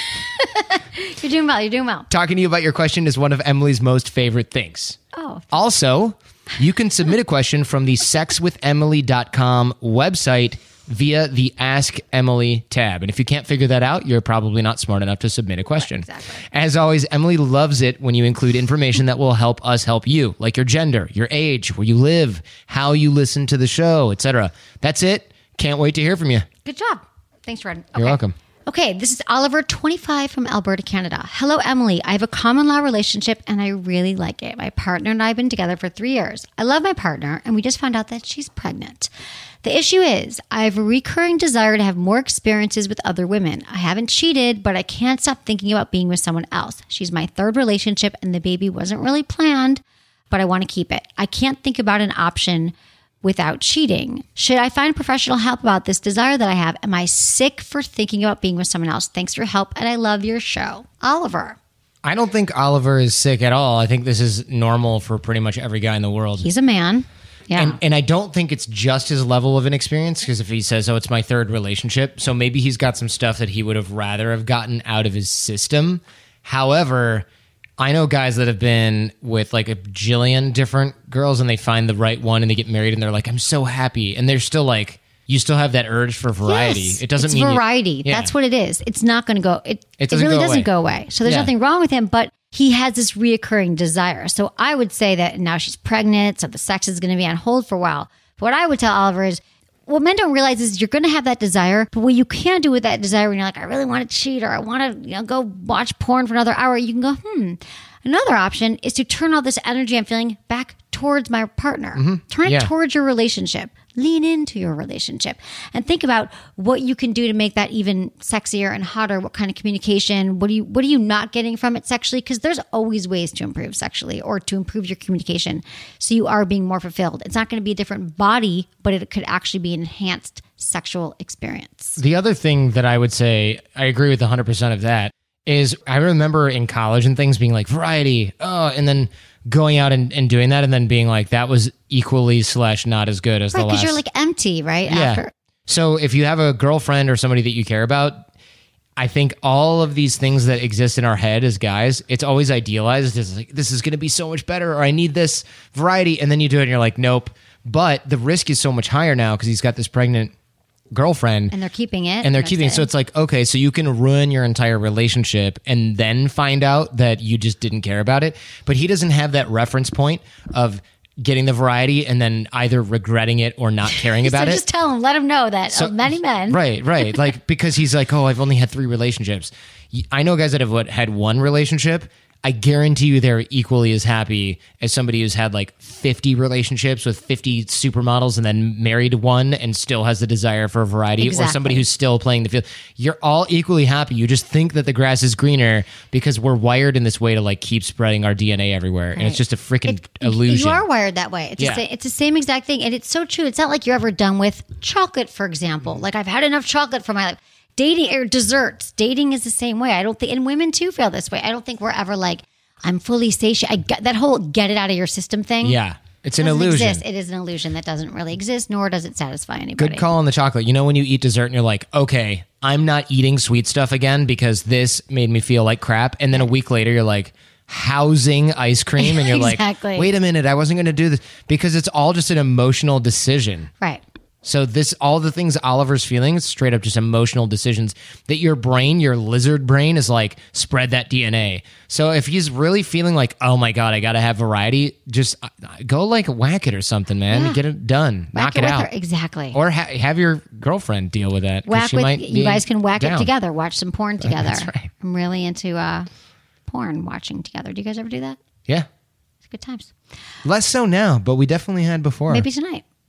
A: You're doing well. You're doing well.
I: Talking to you about your question is one of Emily's most favorite things.
A: Oh.
I: Also, you can submit a question from the sex with emily dot com website via the Ask Emily tab. And if you can't figure that out, you're probably not smart enough to submit a question.
A: Right, exactly.
I: As always, Emily loves it when you include information that will help us help you, like your gender, your age, where you live, how you listen to the show, et cetera. That's it. Can't wait to hear from you.
A: Good job. Thanks, Red. Okay.
I: You're welcome.
A: Okay, this is Oliver, twenty-five, from Alberta, Canada. Hello, Emily. I have a common law relationship and I really like it. My partner and I have been together for three years. I love my partner and we just found out that she's pregnant. The issue is I have a recurring desire to have more experiences with other women. I haven't cheated, but I can't stop thinking about being with someone else. She's my third relationship and the baby wasn't really planned, but I want to keep it. I can't think about an option without cheating. Should I find professional help about this desire that I have? Am I sick for thinking about being with someone else? Thanks for your help, and I love your show. Oliver.
I: I don't think Oliver is sick at all. I think this is normal for pretty much every guy in the world.
A: He's a man. Yeah.
I: And, and I don't think it's just his level of inexperience, because if he says, oh, it's my third relationship, so maybe he's got some stuff that he would have rather have gotten out of his system. However, I know guys that have been with like a jillion different girls and they find the right one and they get married and they're like, I'm so happy. And they're still like, you still have that urge for variety.
A: Yes,
I: it doesn't
A: it's
I: mean
A: variety.
I: You, yeah.
A: That's what it is. It's not going to go. It,
I: it,
A: it really
I: go
A: doesn't
I: away.
A: go away. So there's
I: Yeah.
A: nothing wrong with him, but he has this reoccurring desire. So I would say that now she's pregnant, so the sex is going to be on hold for a while. But what I would tell Oliver is, what men don't realize is you're going to have that desire, but what you can do with that desire when you're like, I really want to cheat or I want to, you know, go watch porn for another hour, you can go, hmm. Another option is to turn all this energy I'm feeling back towards my partner. Mm-hmm. Turn it
I: Yeah.
A: towards your relationship. Lean into your relationship and think about what you can do to make that even sexier and hotter. What kind of communication? What do you what are you not getting from it sexually? Because there's always ways to improve sexually or to improve your communication so you are being more fulfilled. It's not going to be a different body, but it could actually be an enhanced sexual experience.
I: The other thing that I would say, I agree with one hundred percent of that, is I remember in college and things being like variety, oh, and then going out and, and doing that and then being like, that was equally slash not as good as
A: Right,
I: the
A: because
I: last.
A: you're like empty, right?
I: Yeah.
A: After.
I: So if you have a girlfriend or somebody that you care about, I think all of these things that exist in our head as guys, it's always idealized as like, this is going to be so much better, or I need this variety. And then you do it and you're like, nope. But the risk is so much higher now because he's got this pregnant girlfriend.
A: And they're keeping it.
I: And they're keeping it. So it's like, okay, so you can ruin your entire relationship and then find out that you just didn't care about it. But he doesn't have that reference point of getting the variety and then either regretting it or not caring about
A: so
I: it.
A: just tell him, let him know that
I: So-
A: of many men.
I: Right, right. Like, because he's like, oh, I've only had three relationships. I know guys that have what, had one relationship. I guarantee you they're equally as happy as somebody who's had like fifty relationships with fifty supermodels and then married one and still has the desire for variety, or
A: Exactly.
I: somebody who's still playing the field. You're all equally happy. You just think that the grass is greener because we're wired in this way to like keep spreading our D N A everywhere. And it's just a freaking
A: It-
I: illusion.
A: You are wired that way. It's,
I: Yeah.
A: the, it's the same exact thing. And it's so true. It's not like you're ever done with chocolate, for example. Like I've had enough chocolate for my life. Dating or desserts. Dating is the same way. I don't think, and women too feel this way. I don't think we're ever like, I'm fully satiated. I get that whole get it out of your system thing.
I: Yeah. It's an
A: doesn't
I: illusion.
A: Exist. It is an illusion that doesn't really exist, nor does it satisfy anybody.
I: Good call on the chocolate. You know, when you eat dessert and you're like, okay, I'm not eating sweet stuff again because this made me feel like crap. And then a week later, you're like, housing ice cream. And you're
A: Exactly.
I: like, wait a minute, I wasn't going to do this. Because it's all just an emotional decision.
A: Right.
I: So this, all the things Oliver's feeling is straight up just emotional decisions that your brain, your lizard brain is like, spread that D N A. So if he's really feeling like, oh my God, I got to have variety, just uh, go like whack it or something, man.
A: Yeah.
I: Get it done.
A: Whack
I: Knock it,
A: with
I: out.
A: her. Exactly.
I: Or ha- have your girlfriend deal with that. 'cause
A: Whack
I: she
A: with,
I: might
A: you
I: be
A: guys can whack
I: down.
A: it together. Watch some porn together.
I: That's right.
A: I'm really into uh, porn watching together. Do you guys ever do that?
I: Yeah.
A: It's good times.
I: Less so now, but we definitely had before.
A: Maybe tonight.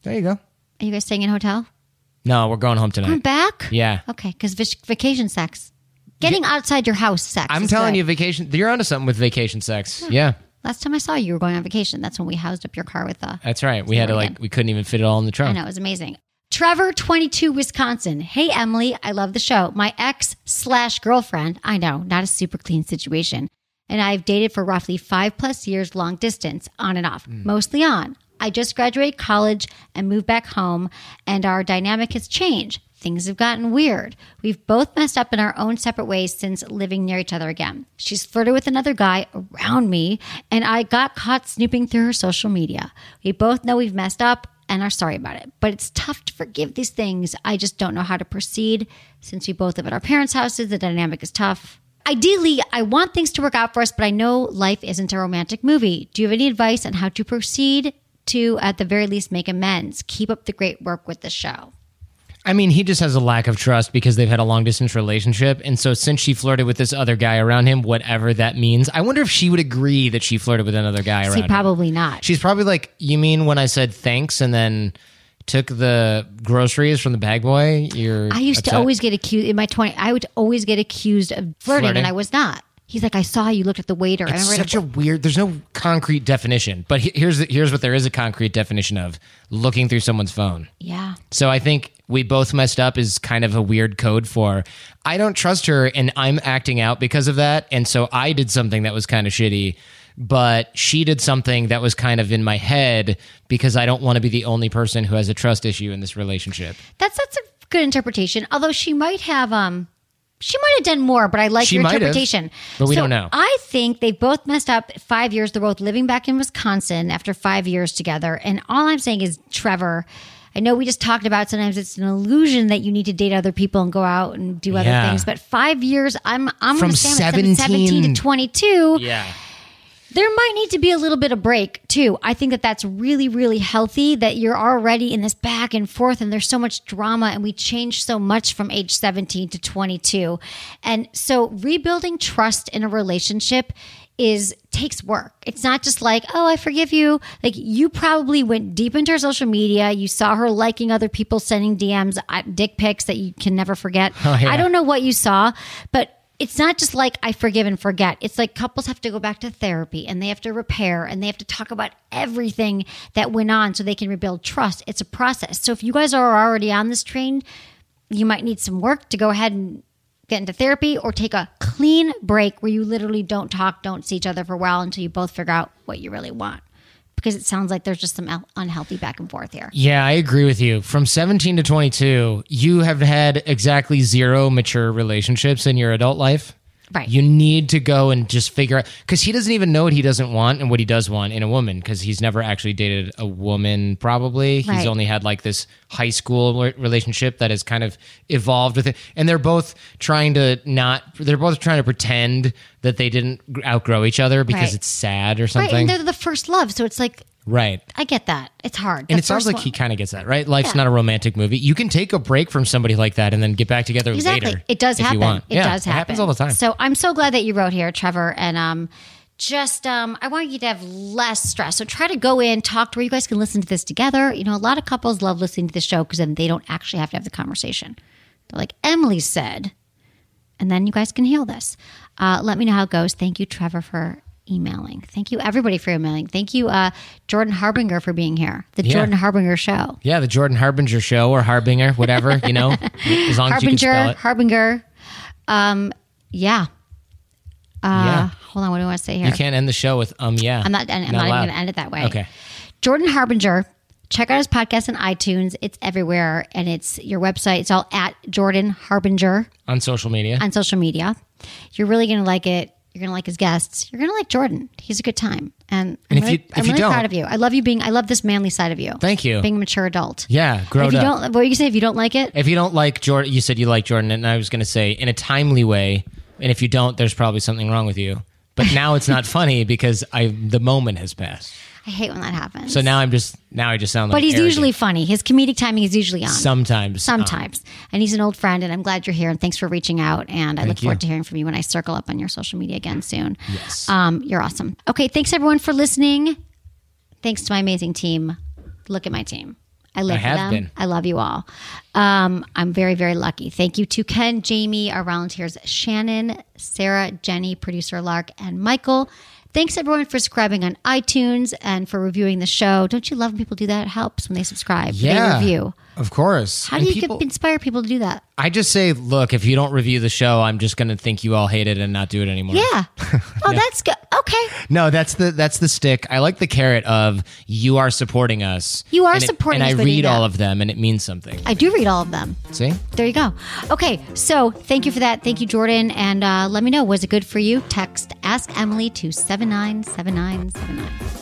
I: There you go.
A: Are you guys staying in a hotel?
I: No, we're going home tonight.
A: Going back?
I: Yeah.
A: Okay, because vac- vacation sex. Getting yeah. outside your house sex.
I: I'm
A: is
I: telling
A: good.
I: you, vacation. You're onto something with vacation sex. Yeah. yeah.
A: Last time I saw you, you were going on vacation. That's when we housed up your car with the.
I: That's right. We had to like, we couldn't even fit it all in the trunk.
A: I know, it was amazing. Trevor, twenty-two, Wisconsin. Hey, Emily, I love the show. My ex slash girlfriend, I know, not a super clean situation, and I've dated for roughly five plus years long distance, on and off, mm. mostly on. I just graduated college and moved back home, and our dynamic has changed. Things have gotten weird. We've both messed up in our own separate ways since living near each other again. She's flirted with another guy around me, and I got caught snooping through her social media. We both know we've messed up and are sorry about it, but it's tough to forgive these things. I just don't know how to proceed. Since we both live at our parents' houses, the dynamic is tough. Ideally, I want things to work out for us, but I know life isn't a romantic movie. Do you have any advice on how to proceed to, at the very least, make amends? Keep up the great work with the show.
I: I mean, he just has a lack of trust because they've had a long distance relationship. And so since she flirted with this other guy around him, whatever that means, I wonder if she would agree that she flirted with another guy around
A: See,
I: him.
A: probably not.
I: She's probably like, you mean when I said thanks and then took the groceries from the bag boy? You're
A: I used
I: upset?
A: to always get accused in my twenties. I would always get accused of flirting,
I: Flirting?
A: and I was not. He's like, I saw you looked at the waiter.
I: It's
A: I
I: such a weird, there's no concrete definition. But he- here's, the, here's what there is a concrete definition of: looking through someone's phone.
A: Yeah.
I: So I think we both messed up is kind of a weird code for, I don't trust her and I'm acting out because of that. And so I did something that was kind of shitty, but she did something that was kind of in my head because I don't want to be the only person who has a trust issue in this relationship.
A: That's that's a good interpretation. Although she might have um she might have done more, but I like
I: She
A: your
I: might have,
A: interpretation.
I: but we
A: So
I: don't know.
A: I think they both messed up five years. They're both living back in Wisconsin after five years together. And all I'm saying is, Trevor, I know we just talked about sometimes it's an illusion that you need to date other people and go out and do other
I: Yeah.
A: things. But five years, I'm I'm
I: From
A: going to stand with
I: seventeen
A: seventeen to twenty-two.
I: Yeah.
A: There might need to be a little bit of break too. I think that that's really, really healthy that you're already in this back and forth and there's so much drama and we changed so much from age seventeen to twenty-two. And so rebuilding trust in a relationship is takes work. It's not just like, oh, I forgive you. Like you probably went deep into her social media. You saw her liking other people, sending D Ms, uh, dick pics that you can never forget.
I: Oh, yeah.
A: I don't know what you saw, but it's not just like I forgive and forget. It's like couples have to go back to therapy and they have to repair and they have to talk about everything that went on so they can rebuild trust. It's a process. So if you guys are already on this train, you might need some work to go ahead and get into therapy or take a clean break where you literally don't talk, don't see each other for a while until you both figure out what you really want. Because it sounds like there's just some el- unhealthy back and forth here.
I: Yeah, I agree with you. From seventeen to twenty-two, you have had exactly zero mature relationships in your adult life.
A: Right.
I: You need to go and just figure out, because he doesn't even know what he doesn't want and what he does want in a woman, because he's never actually dated a woman, probably.
A: Right.
I: He's only had like this high school relationship that has kind of evolved with it. And they're both trying to not, they're both trying to pretend that they didn't outgrow each other because
A: Right.
I: it's sad or something.
A: Right, and they're the first love. So it's like,
I: Right.
A: I get that. It's hard.
I: And
A: The
I: it sounds
A: first
I: like
A: one-
I: he kind of gets that, right? Life's
A: Yeah.
I: not a romantic movie. You can take a break from somebody like that and then get back together
A: Exactly.
I: later.
A: It does
I: if
A: happen.
I: You want.
A: It
I: Yeah,
A: does happen.
I: It happens all the time.
A: So I'm so glad that you wrote here, Trevor. And um, just um, I want you to have less stress. So try to go in, talk to where you guys can listen to this together. You know, a lot of couples love listening to the show because then they don't actually have to have the conversation. They're like, Emily said, and then you guys can heal this. Uh, let me know how it goes. Thank you, Trevor, for emailing. Thank you, everybody, for emailing. Thank you, uh, Jordan Harbinger, for being here. The
I: Yeah.
A: Jordan Harbinger Show.
I: Yeah, the Jordan Harbinger show or Harbinger, whatever, you know, as long as you can spell
A: Harbinger,
I: it.
A: Harbinger. Um, yeah. Uh,
I: Yeah.
A: Hold on. What do I want to say here?
I: You can't end the show with um yeah.
A: I'm not. I'm not,
I: Not
A: even
I: allowed.
A: going to end it that way.
I: Okay.
A: Jordan Harbinger. Check out his podcast on iTunes. It's everywhere, and it's your website. It's all at Jordan Harbinger
I: On social media.
A: on social media. You're really going to like it. You're going to like his guests. You're going to like Jordan. He's a good time, and,
I: And
A: I'm
I: if
A: really,
I: you- if
A: I'm
I: you
A: really
I: don't-
A: proud of you. I love you being. I love this manly side of you.
I: Thank you.
A: Being a mature adult.
I: Yeah,
A: And
I: grown
A: if you
I: up.
A: don't, what do you say? If you don't like it,
I: If you don't like Jordan, you said you like Jordan, and I was going to say in a timely way. And if you don't, there's probably something wrong with you. But now it's not funny because I the moment has passed.
A: I hate when that happens.
I: So now I'm just now I just sound like.
A: but he's
I: arrogant.
A: usually funny. His comedic timing is usually on.
I: sometimes
A: Sometimes. And he's an old friend, and I'm glad you're here, and thanks for reaching out. And I
I: Thank
A: look forward
I: you.
A: to hearing from you when I circle up on your social media again soon.
I: Yes.
A: Um, you're awesome. Okay, thanks everyone for listening. Thanks to my amazing team. Look at my team. I live
I: I have
A: for them.
I: been.
A: I love you all. Um, I'm very, very lucky. Thank you to Ken, Jamie, our volunteers, Shannon, Sarah, Jenny, producer Lark, and Michael. Thanks, everyone, for subscribing on iTunes and for reviewing the show. Don't you love when people do that? It helps when they subscribe.
I: Yeah,
A: they review.
I: Of course.
A: How
I: And
A: do you
I: people-
A: get, inspire people to do that?
I: I just say, look, if you don't review the show, I'm just going to think you all hate it and not do it anymore.
A: Yeah. Oh, that's good. Okay.
I: No, that's the that's the stick. I like the carrot of you are supporting us.
A: You are
I: and it-
A: supporting
I: and
A: us
I: I
A: by doing
I: read
A: that.
I: all of them, and it means something.
A: I do read all of them.
I: See?
A: There you go. Okay, so thank you for that. Thank you, Jordan. And uh, let me know, was it good for you? Text Ask Emily to seven nine seven nine seven nine.